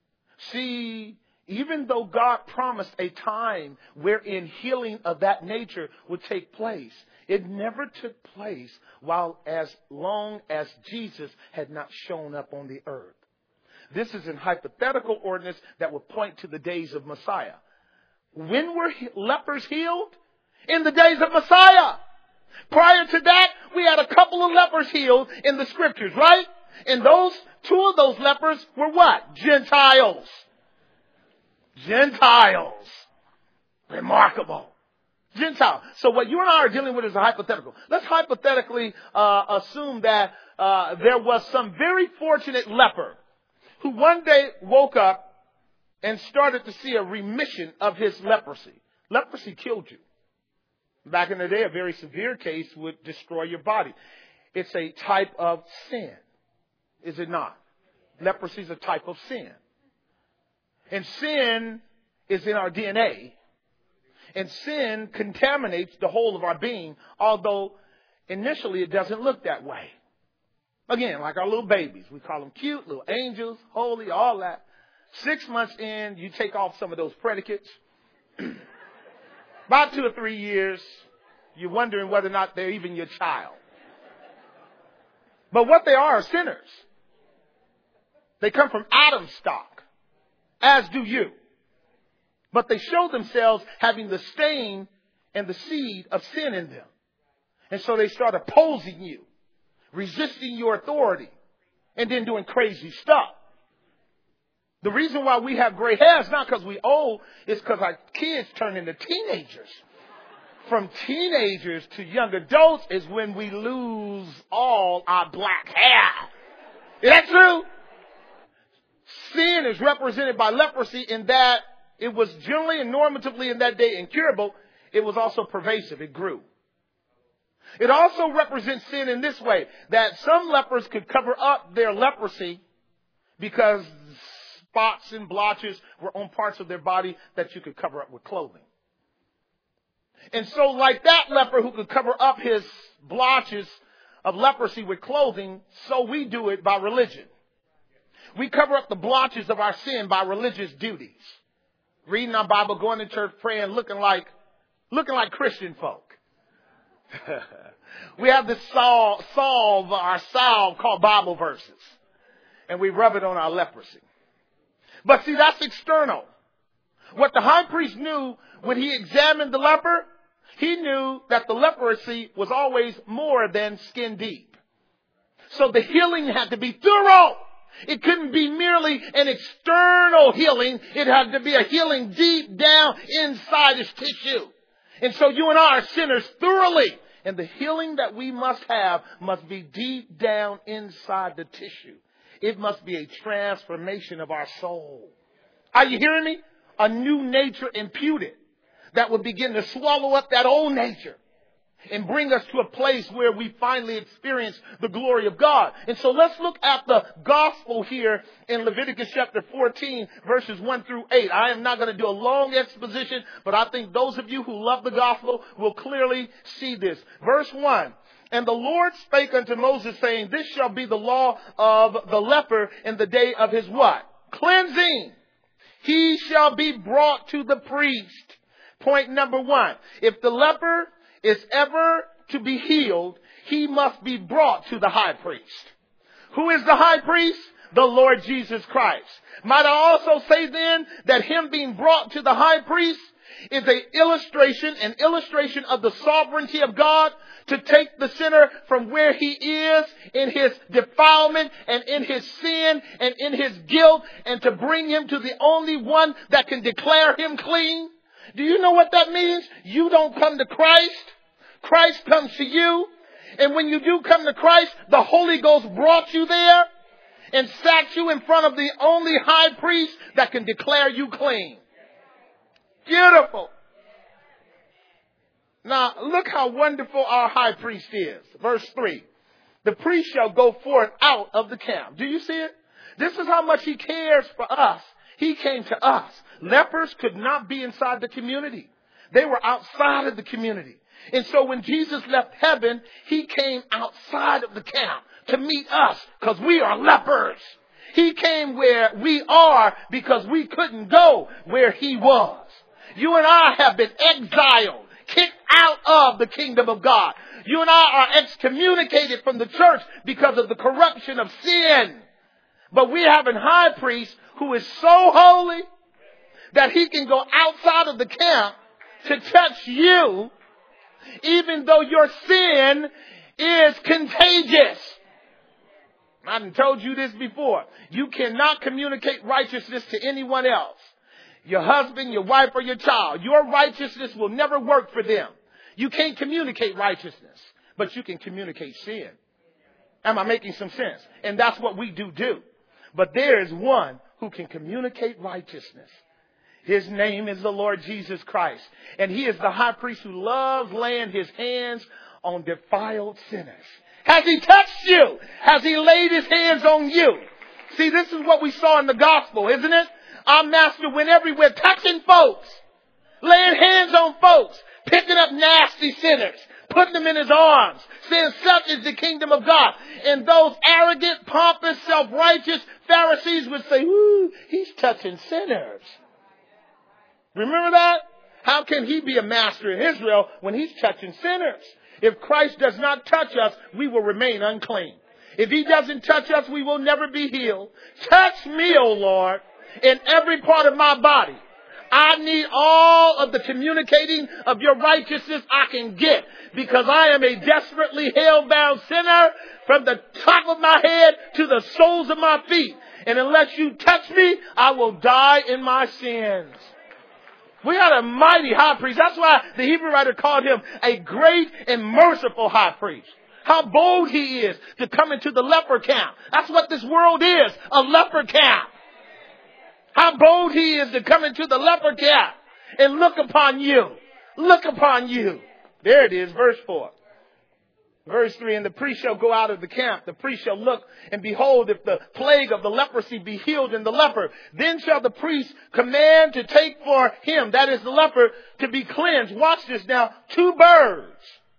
A: See, even though God promised a time wherein healing of that nature would take place, it never took place while as long as Jesus had not shown up on the earth. This is an hypothetical ordinance that would point to the days of Messiah. When were lepers healed? In the days of Messiah. Prior to that, we had a couple of lepers healed in the scriptures, right? And those 2 of those lepers were what? Gentiles. Gentiles. Remarkable. Gentile. So what you and I are dealing with is a hypothetical. Let's hypothetically assume that there was some very fortunate leper who one day woke up and started to see a remission of his leprosy. Leprosy killed you. Back in the day, a very severe case would destroy your body. It's a type of sin, is it not? Leprosy is a type of sin. And sin is in our DNA. And sin contaminates the whole of our being, although initially it doesn't look that way. Again, like our little babies. We call them cute, little angels, holy, all that. 6 months in, you take off some of those predicates. About 2 or 3 years, you're wondering whether or not they're even your child. But what they are sinners. They come from Adam's stock, as do you. But they show themselves having the stain and the seed of sin in them. And so they start opposing you, resisting your authority, and then doing crazy stuff. The reason why we have gray hair is not because we're old, it's because our kids turn into teenagers. From teenagers to young adults is when we lose all our black hair. Is that true? Sin is represented by leprosy in that it was generally and normatively in that day incurable. It was also pervasive. It grew. It also represents sin in this way, that some lepers could cover up their leprosy because spots and blotches were on parts of their body that you could cover up with clothing. And so like that leper who could cover up his blotches of leprosy with clothing, so we do it by religion. We cover up the blotches of our sin by religious duties. Reading our Bible, going to church, praying, looking like Christian folk. We have this salve called Bible verses. And we rub it on our leprosy. But see, that's external. What the high priest knew when he examined the leper, he knew that the leprosy was always more than skin deep. So the healing had to be thorough. It couldn't be merely an external healing. It had to be a healing deep down inside his tissue. And so you and I are sinners thoroughly. And the healing that we must have must be deep down inside the tissue. It must be a transformation of our soul. Are you hearing me? A new nature imputed that will begin to swallow up that old nature and bring us to a place where we finally experience the glory of God. And so let's look at the gospel here in Leviticus chapter 14, verses 1 through 8. I am not going to do a long exposition, but I think those of you who love the gospel will clearly see this. Verse 1. And the Lord spake unto Moses, saying, this shall be the law of the leper in the day of his what? Cleansing. He shall be brought to the priest. Point number 1. If the leper is ever to be healed, he must be brought to the high priest. Who is the high priest? The Lord Jesus Christ. Might I also say then that him being brought to the high priest is an illustration of the sovereignty of God to take the sinner from where he is in his defilement and in his sin and in his guilt and to bring him to the only one that can declare him clean. Do you know what that means? You don't come to Christ. Christ comes to you. And when you do come to Christ, the Holy Ghost brought you there and sat you in front of the only high priest that can declare you clean. Beautiful. Now, look how wonderful our high priest is. Verse 3. The priest shall go forth out of the camp. Do you see it? This is how much he cares for us. He came to us. Lepers could not be inside the community. They were outside of the community. And so when Jesus left heaven, he came outside of the camp to meet us because we are lepers. He came where we are because we couldn't go where he was. You and I have been exiled, kicked out of the kingdom of God. You and I are excommunicated from the church because of the corruption of sin. But we have a high priest who is so holy that he can go outside of the camp to touch you, even though your sin is contagious. I've told you this before. You cannot communicate righteousness to anyone else. Your husband, your wife, or your child. Your righteousness will never work for them. You can't communicate righteousness, but you can communicate sin. Am I making some sense? And that's what we do. But there is one who can communicate righteousness. His name is the Lord Jesus Christ. And he is the high priest who loves laying his hands on defiled sinners. Has he touched you? Has he laid his hands on you? See, this is what we saw in the gospel, isn't it? Our master went everywhere touching folks, laying hands on folks, picking up nasty sinners, putting them in his arms, saying such is the kingdom of God. And those arrogant, pompous, self-righteous Pharisees would say, ooh, he's touching sinners. Remember that? How can he be a master in Israel when he's touching sinners? If Christ does not touch us, we will remain unclean. If he doesn't touch us, we will never be healed. Touch me, O Lord, in every part of my body. I need all of the communicating of your righteousness I can get, because I am a desperately hell-bound sinner from the top of my head to the soles of my feet. And unless you touch me, I will die in my sins. We got a mighty high priest. That's why the Hebrew writer called him a great and merciful high priest. How bold he is to come into the leper camp. That's what this world is, a leper camp. How bold he is to come into the leper camp and look upon you. Look upon you. There it is, verse 4. Verse 3, and the priest shall go out of the camp. The priest shall look, and behold, if the plague of the leprosy be healed in the leper, then shall the priest command to take for him, that is the leper, to be cleansed. Watch this now. 2 birds,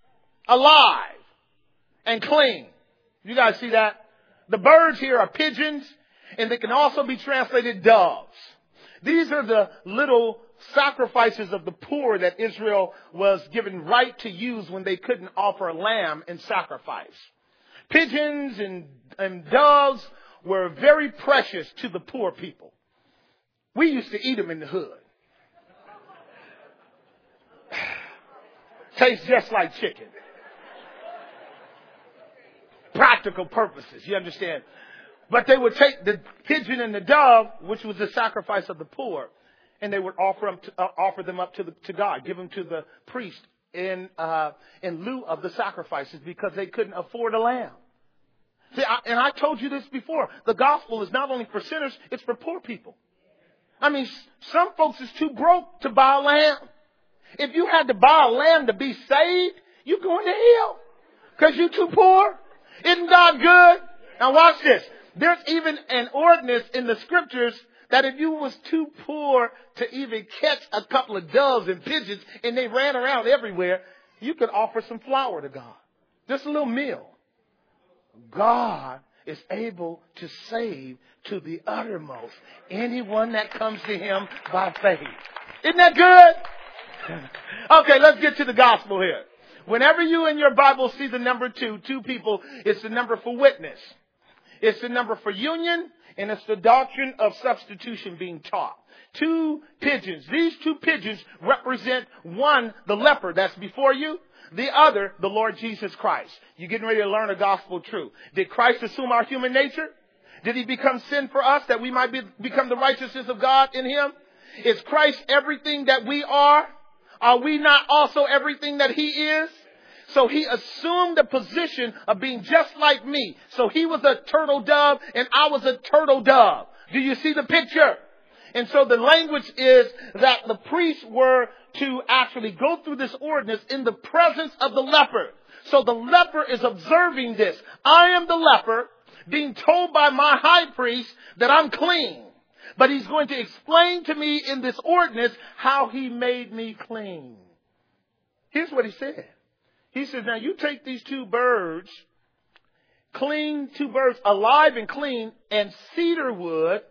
A: alive and clean. You guys see that? The birds here are pigeons, and they can also be translated doves. These are the little sacrifices of the poor that Israel was given right to use when they couldn't offer a lamb in sacrifice. Pigeons and doves were very precious to the poor people. We used to eat them in the hood. Tastes just like chicken. Practical purposes, you understand? But they would take the pigeon and the dove, which was the sacrifice of the poor, and they would offer them up to God, give them to the priest in lieu of the sacrifices because they couldn't afford a lamb. See, I told you this before. The gospel is not only for sinners, it's for poor people. I mean, some folks is too broke to buy a lamb. If you had to buy a lamb to be saved, you're going to hell because you're too poor. Isn't God good? Now watch this. There's even an ordinance in the scriptures that if you was too poor to even catch a couple of doves and pigeons and they ran around everywhere, you could offer some flour to God. Just a little meal. God is able to save to the uttermost anyone that comes to him by faith. Isn't that good? Okay, let's get to the gospel here. Whenever you in your Bible see the number two people, it's the number for witness. It's the number for union, and it's the doctrine of substitution being taught. Two pigeons. These two pigeons represent one, the leper that's before you, the other, the Lord Jesus Christ. You're getting ready to learn a gospel truth. Did Christ assume our human nature? Did he become sin for us that we might become the righteousness of God in him? Is Christ everything that we are? Are we not also everything that he is? So he assumed the position of being just like me. So he was a turtle dove and I was a turtle dove. Do you see the picture? And so the language is that the priests were to actually go through this ordinance in the presence of the leper. So the leper is observing this. I am the leper being told by my high priest that I'm clean. But he's going to explain to me in this ordinance how he made me clean. Here's what he said. He says, now you take these two birds, clean two birds, alive and clean, and cedar wood,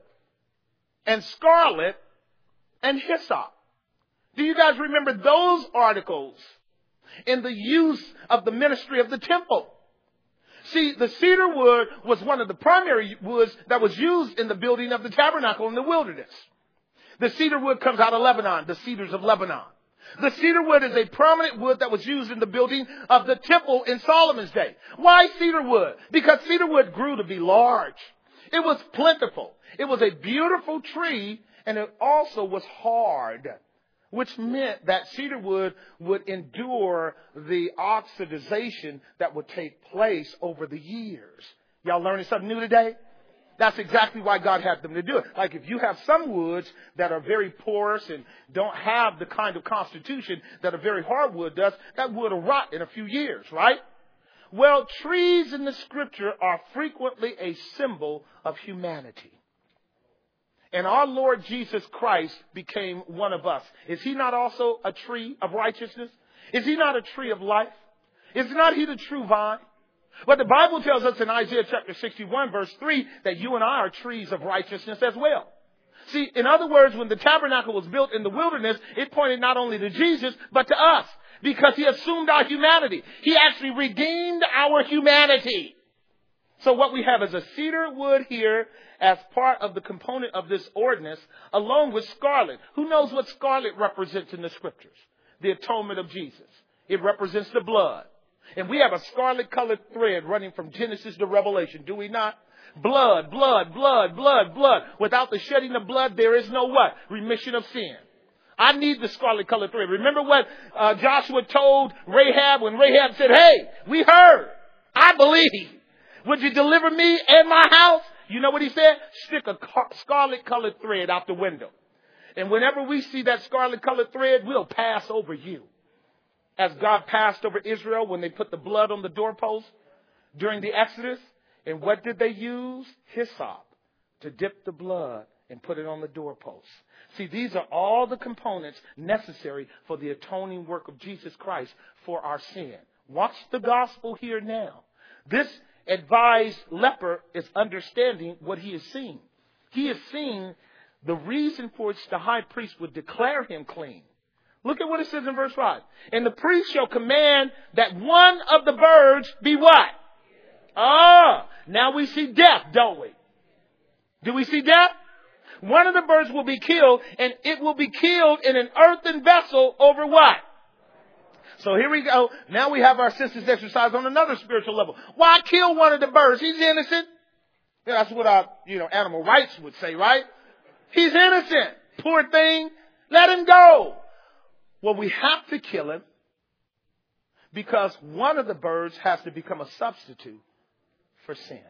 A: and scarlet, and hyssop. Do you guys remember those articles in the use of the ministry of the temple? See, the cedar wood was one of the primary woods that was used in the building of the tabernacle in the wilderness. The cedar wood comes out of Lebanon, the cedars of Lebanon. The cedar wood is a prominent wood that was used in the building of the temple in Solomon's day. Why cedar wood? Because cedar wood grew to be large. It was plentiful. It was a beautiful tree, and it also was hard, which meant that cedar wood would endure the oxidization that would take place over the years. Y'all learning something new today? That's exactly why God had them to do it. Like if you have some woods that are very porous and don't have the kind of constitution that a very hard wood does, that wood will rot in a few years, right? Well, trees in the scripture are frequently a symbol of humanity. And our Lord Jesus Christ became one of us. Is he not also a tree of righteousness? Is he not a tree of life? Is not he the true vine? But the Bible tells us in Isaiah chapter 61 verse 3 that you and I are trees of righteousness as well. See, in other words, when the tabernacle was built in the wilderness, it pointed not only to Jesus, but to us. Because he assumed our humanity. He actually redeemed our humanity. So what we have is a cedar wood here as part of the component of this ordinance, along with scarlet. Who knows what scarlet represents in the scriptures? The atonement of Jesus. It represents the blood. And we have a scarlet colored thread running from Genesis to Revelation, do we not? Blood, blood, blood, blood, blood. Without the shedding of blood, there is no what? Remission of sin. I need the scarlet colored thread. Remember what Joshua told Rahab when Rahab said, hey, we heard. I believe. Would you deliver me and my house? You know what he said? Stick a scarlet colored thread out the window. And whenever we see that scarlet colored thread, we'll pass over you. As God passed over Israel when they put the blood on the doorpost during the Exodus. And what did they use? Hyssop to dip the blood and put it on the doorpost. See, these are all the components necessary for the atoning work of Jesus Christ for our sin. Watch the gospel here now. This advised leper is understanding what he is seeing. He is seeing the reason for which the high priest would declare him clean. Look at what it says in verse 5. And the priest shall command that one of the birds be what? Now we see death, don't we? Do we see death? One of the birds will be killed, and it will be killed in an earthen vessel over what? So here we go. Now we have our senses exercised on another spiritual level. Why kill one of the birds? He's innocent. Yeah, that's what our, animal rights would say, right? He's innocent. Poor thing. Let him go. Well, we have to kill him because one of the birds has to become a substitute for sin.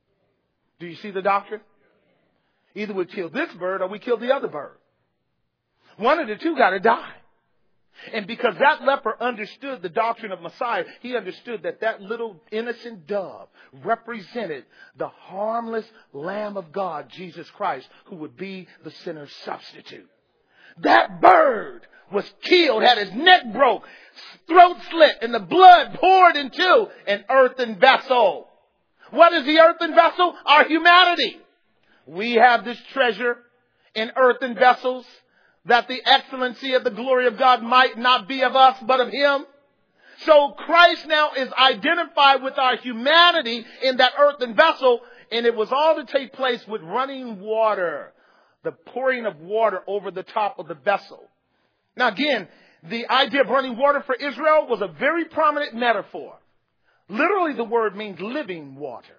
A: Do you see the doctrine? Either we kill this bird or we kill the other bird. One of the two got to die. And because that leper understood the doctrine of Messiah, he understood that that little innocent dove represented the harmless Lamb of God, Jesus Christ, who would be the sinner's substitute. That bird was killed, had his neck broke, throat slit, and the blood poured into an earthen vessel. What is the earthen vessel? Our humanity. We have this treasure in earthen vessels, that the excellency of the glory of God might not be of us, but of Him. So Christ now is identified with our humanity in that earthen vessel, and it was all to take place with running water, the pouring of water over the top of the vessel. Now again, the idea of running water for Israel was a very prominent metaphor. Literally, the word means living waters.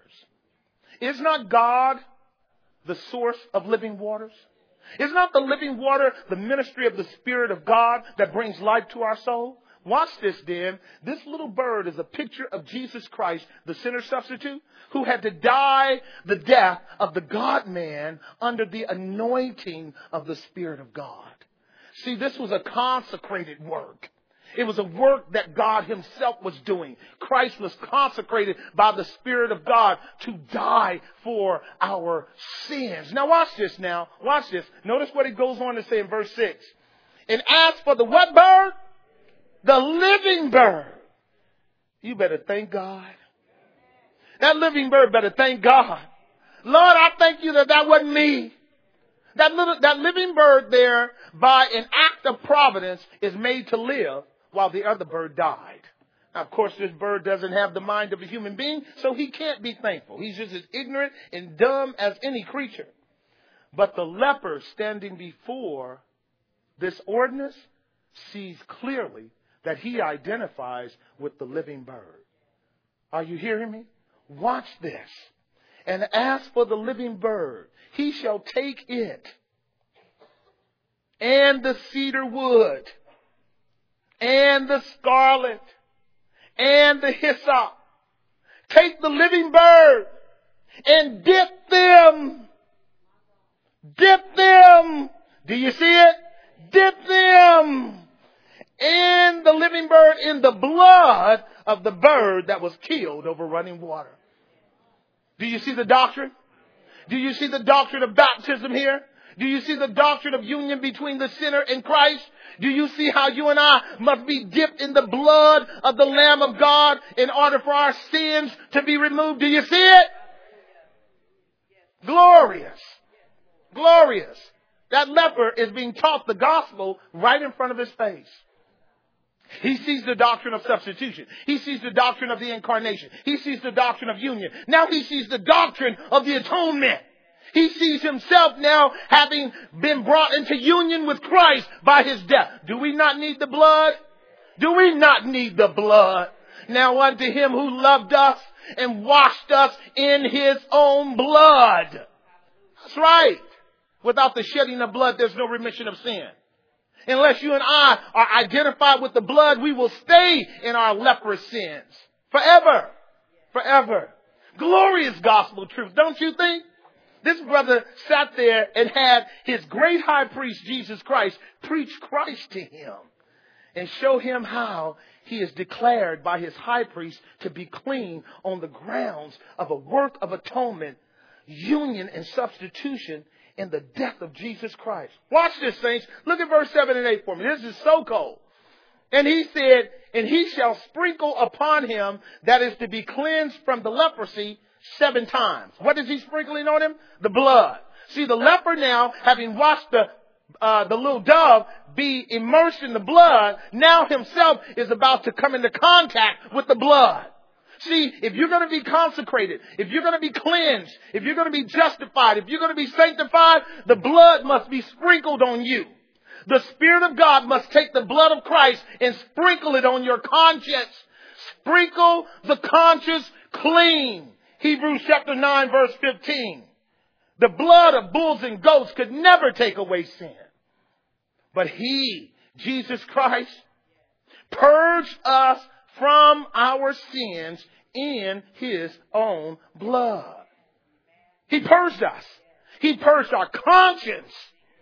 A: Is not God the source of living waters? Is not the living water the ministry of the Spirit of God that brings life to our soul? Watch this then. This little bird is a picture of Jesus Christ, the sinner substitute, who had to die the death of the God-man under the anointing of the Spirit of God. See, this was a consecrated work. It was a work that God Himself was doing. Christ was consecrated by the Spirit of God to die for our sins. Now watch this now. Watch this. Notice what it goes on to say in verse 6. And as for the what bird? The living bird. You better thank God. That living bird better thank God. Lord, I thank you that wasn't me. That living bird there, by an act of providence, is made to live, while the other bird died. Now, of course, this bird doesn't have the mind of a human being, so he can't be thankful. He's just as ignorant and dumb as any creature. But the leper standing before this ordinance sees clearly that he identifies with the living bird. Are you hearing me? Watch this. And as for the living bird, he shall take it and the cedar wood and the scarlet, and the hyssop. Take the living bird and dip them. Dip them. Do you see it? Dip them. And the living bird in the blood of the bird that was killed over running water. Do you see the doctrine? Do you see the doctrine of baptism here? Do you see the doctrine of union between the sinner and Christ? Do you see how you and I must be dipped in the blood of the Lamb of God in order for our sins to be removed? Do you see it? Glorious. Glorious. That leper is being taught the gospel right in front of his face. He sees the doctrine of substitution. He sees the doctrine of the incarnation. He sees the doctrine of union. Now he sees the doctrine of the atonement. He sees himself now having been brought into union with Christ by His death. Do we not need the blood? Do we not need the blood? Now unto Him who loved us and washed us in His own blood. That's right. Without the shedding of blood, there's no remission of sin. Unless you and I are identified with the blood, we will stay in our leprous sins. Forever. Forever. Glorious gospel truth, don't you think? This brother sat there and had his great high priest, Jesus Christ, preach Christ to him and show him how he is declared by his high priest to be clean on the grounds of a work of atonement, union and substitution in the death of Jesus Christ. Watch this, saints. Look at verse 7 and 8 for me. This is so cold. And he said, and he shall sprinkle upon him that is to be cleansed from the leprosy 7 times. What is he sprinkling on him? The blood. See, the leper now, having watched the little dove be immersed in the blood, now himself is about to come into contact with the blood. See, if you're going to be consecrated, if you're going to be cleansed, if you're going to be justified, if you're going to be sanctified, the blood must be sprinkled on you. The Spirit of God must take the blood of Christ and sprinkle it on your conscience. Sprinkle the conscience clean. Hebrews chapter 9 verse 15. The blood of bulls and goats could never take away sin. But He, Jesus Christ, purged us from our sins in His own blood. He purged us. He purged our conscience.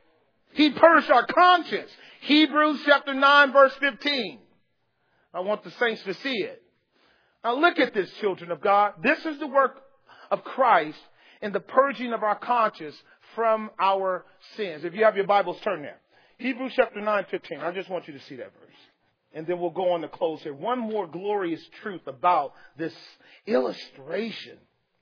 A: He purged our conscience. Hebrews chapter 9 verse 15. I want the saints to see it. Now look at this, children of God. This is the work of Christ in the purging of our conscience from our sins. If you have your Bibles, turn there. Hebrews chapter 9:15. I just want you to see that verse. And then we'll go on to close here. One more glorious truth about this illustration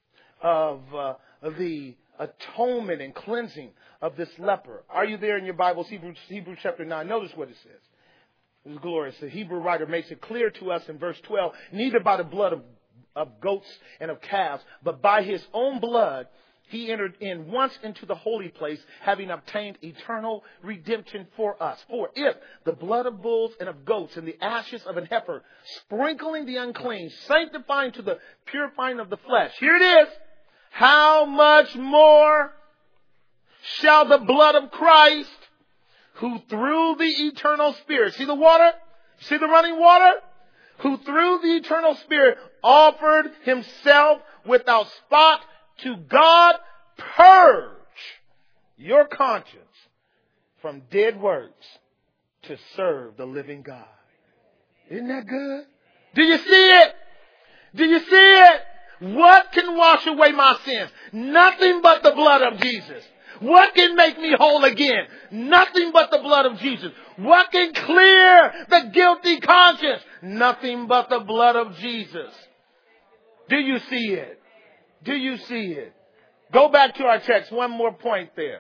A: of the atonement and cleansing of this leper. Are you there in your Bibles? Hebrews chapter 9. Notice what it says. It is glorious. The Hebrew writer makes it clear to us in verse 12, neither by the blood of goats and of calves, but by His own blood, He entered in once into the holy place, having obtained eternal redemption for us. For if the blood of bulls and of goats and the ashes of an heifer, sprinkling the unclean, sanctifying to the purifying of the flesh. Here it is. How much more shall the blood of Christ, who through the eternal Spirit, see the water? See the running water? Who through the eternal Spirit offered Himself without spot to God, purge your conscience from dead works to serve the living God. Isn't that good? Do you see it? Do you see it? What can wash away my sins? Nothing but the blood of Jesus. What can make me whole again? Nothing but the blood of Jesus. What can clear the guilty conscience? Nothing but the blood of Jesus. Do you see it? Do you see it? Go back to our text. One more point there.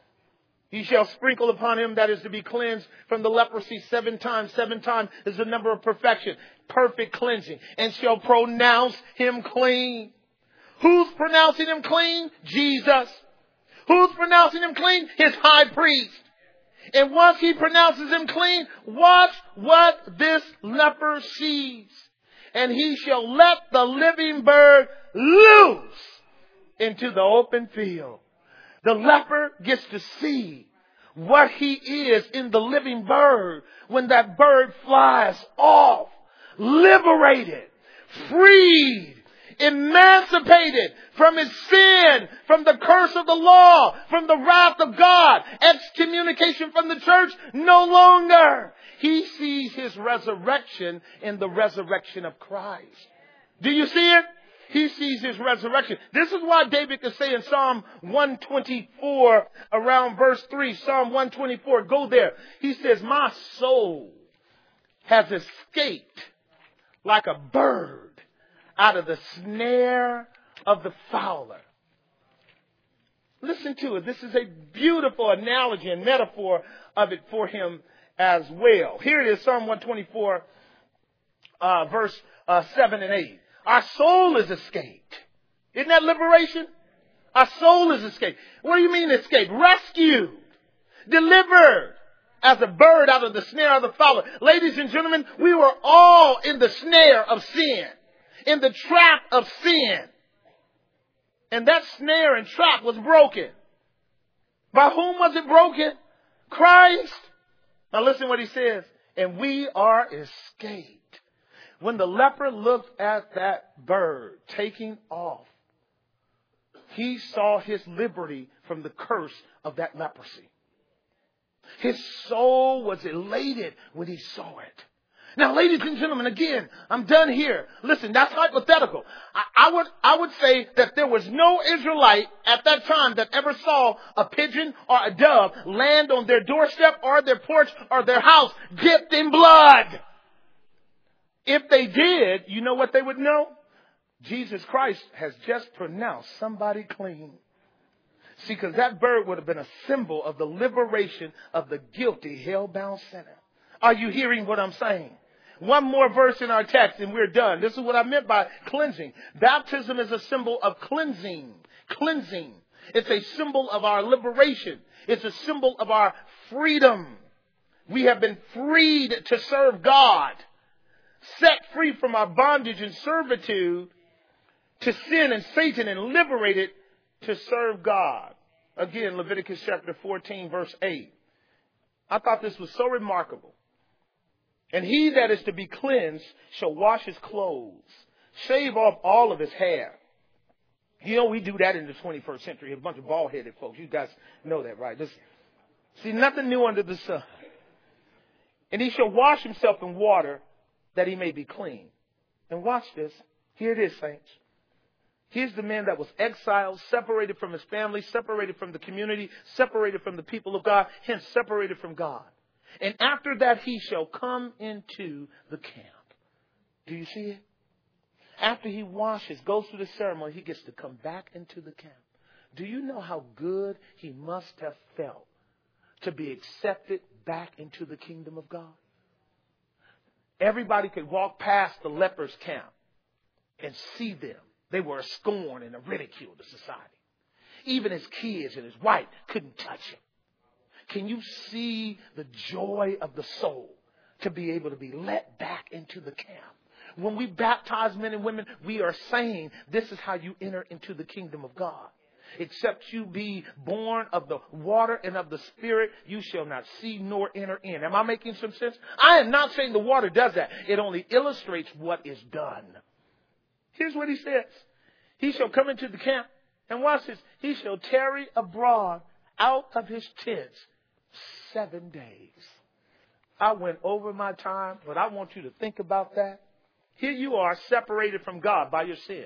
A: He shall sprinkle upon him that is to be cleansed from the leprosy 7 times. 7 times is the number of perfection. Perfect cleansing. And shall pronounce him clean. Who's pronouncing him clean? Jesus. Who's pronouncing him clean? His high priest. And once he pronounces him clean, watch what this leper sees. And he shall let the living bird loose into the open field. The leper gets to see what he is in the living bird when that bird flies off, liberated, freed, emancipated from his sin, from the curse of the law, from the wrath of God, excommunication from the church, no longer. He sees his resurrection in the resurrection of Christ. Do you see it? He sees his resurrection. This is why David could say in Psalm 124, around verse 3, Psalm 124, go there. He says, my soul has escaped like a bird out of the snare of the fowler. Listen to it. This is a beautiful analogy and metaphor of it for him as well. Here it is, Psalm 124, verse 7 and 8. Our soul is escaped. Isn't that liberation? Our soul is escaped. What do you mean escaped? Rescued. Delivered as a bird out of the snare of the fowler. Ladies and gentlemen, we were all in the snare of sin. In the trap of sin. And that snare and trap was broken. By whom was it broken? Christ. Now listen what he says. And we are escaped. When the leper looked at that bird taking off, he saw his liberty from the curse of that leprosy. His soul was elated when he saw it. Now, ladies and gentlemen, again, I'm done here. Listen, that's hypothetical. I would say that there was no Israelite at that time that ever saw a pigeon or a dove land on their doorstep or their porch or their house dipped in blood. If they did, you know what they would know? Jesus Christ has just pronounced somebody clean. See, because that bird would have been a symbol of the liberation of the guilty, hell-bound sinner. Are you hearing what I'm saying? One more verse in our text and we're done. This is what I meant by cleansing. Baptism is a symbol of cleansing. Cleansing. It's a symbol of our liberation. It's a symbol of our freedom. We have been freed to serve God, set free from our bondage and servitude to sin and Satan, and liberated to serve God. Again, Leviticus chapter 14, verse 8. I thought this was so remarkable. And he that is to be cleansed shall wash his clothes, shave off all of his hair. You know, we do that in the 21st century. A bunch of bald-headed folks. You guys know that, right? See, nothing new under the sun. And he shall wash himself in water that he may be clean. And watch this. Here it is, saints. Here's the man that was exiled, separated from his family, separated from the community, separated from the people of God, hence separated from God. And after that, he shall come into the camp. Do you see it? After he washes, goes through the ceremony, he gets to come back into the camp. Do you know how good he must have felt to be accepted back into the kingdom of God? Everybody could walk past the lepers' camp and see them. They were a scorn and a ridicule to society. Even his kids and his wife couldn't touch him. Can you see the joy of the soul to be able to be let back into the camp? When we baptize men and women, we are saying this is how you enter into the kingdom of God. Except you be born of the water and of the Spirit, you shall not see nor enter in. Am I making some sense? I am not saying the water does that. It only illustrates what is done. Here's what he says. He shall come into the camp, and watch this. He shall tarry abroad out of his tents 7 days. I went over my time, but I want you to think about that. Here you are separated from God by your sin.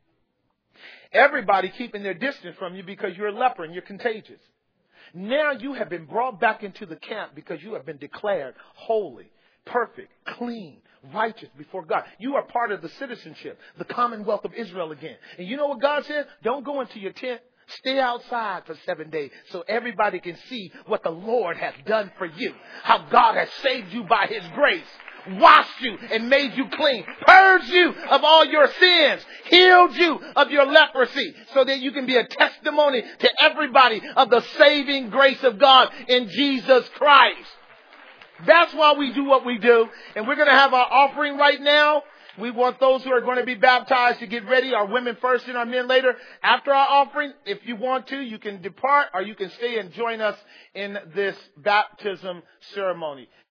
A: Everybody keeping their distance from you because you're a leper and you're contagious. Now you have been brought back into the camp because you have been declared holy, perfect, clean, righteous before God. You are part of the citizenship, the commonwealth of Israel again. And you know what God said? Don't go into your tent. Stay outside for 7 days so everybody can see what the Lord has done for you. How God has saved you by his grace, washed you and made you clean, purged you of all your sins, healed you of your leprosy so that you can be a testimony to everybody of the saving grace of God in Jesus Christ. That's why we do what we do. And we're going to have our offering right now. We want those who are going to be baptized to get ready. Our women first and our men later. After our offering, if you want to, you can depart or you can stay and join us in this baptism ceremony.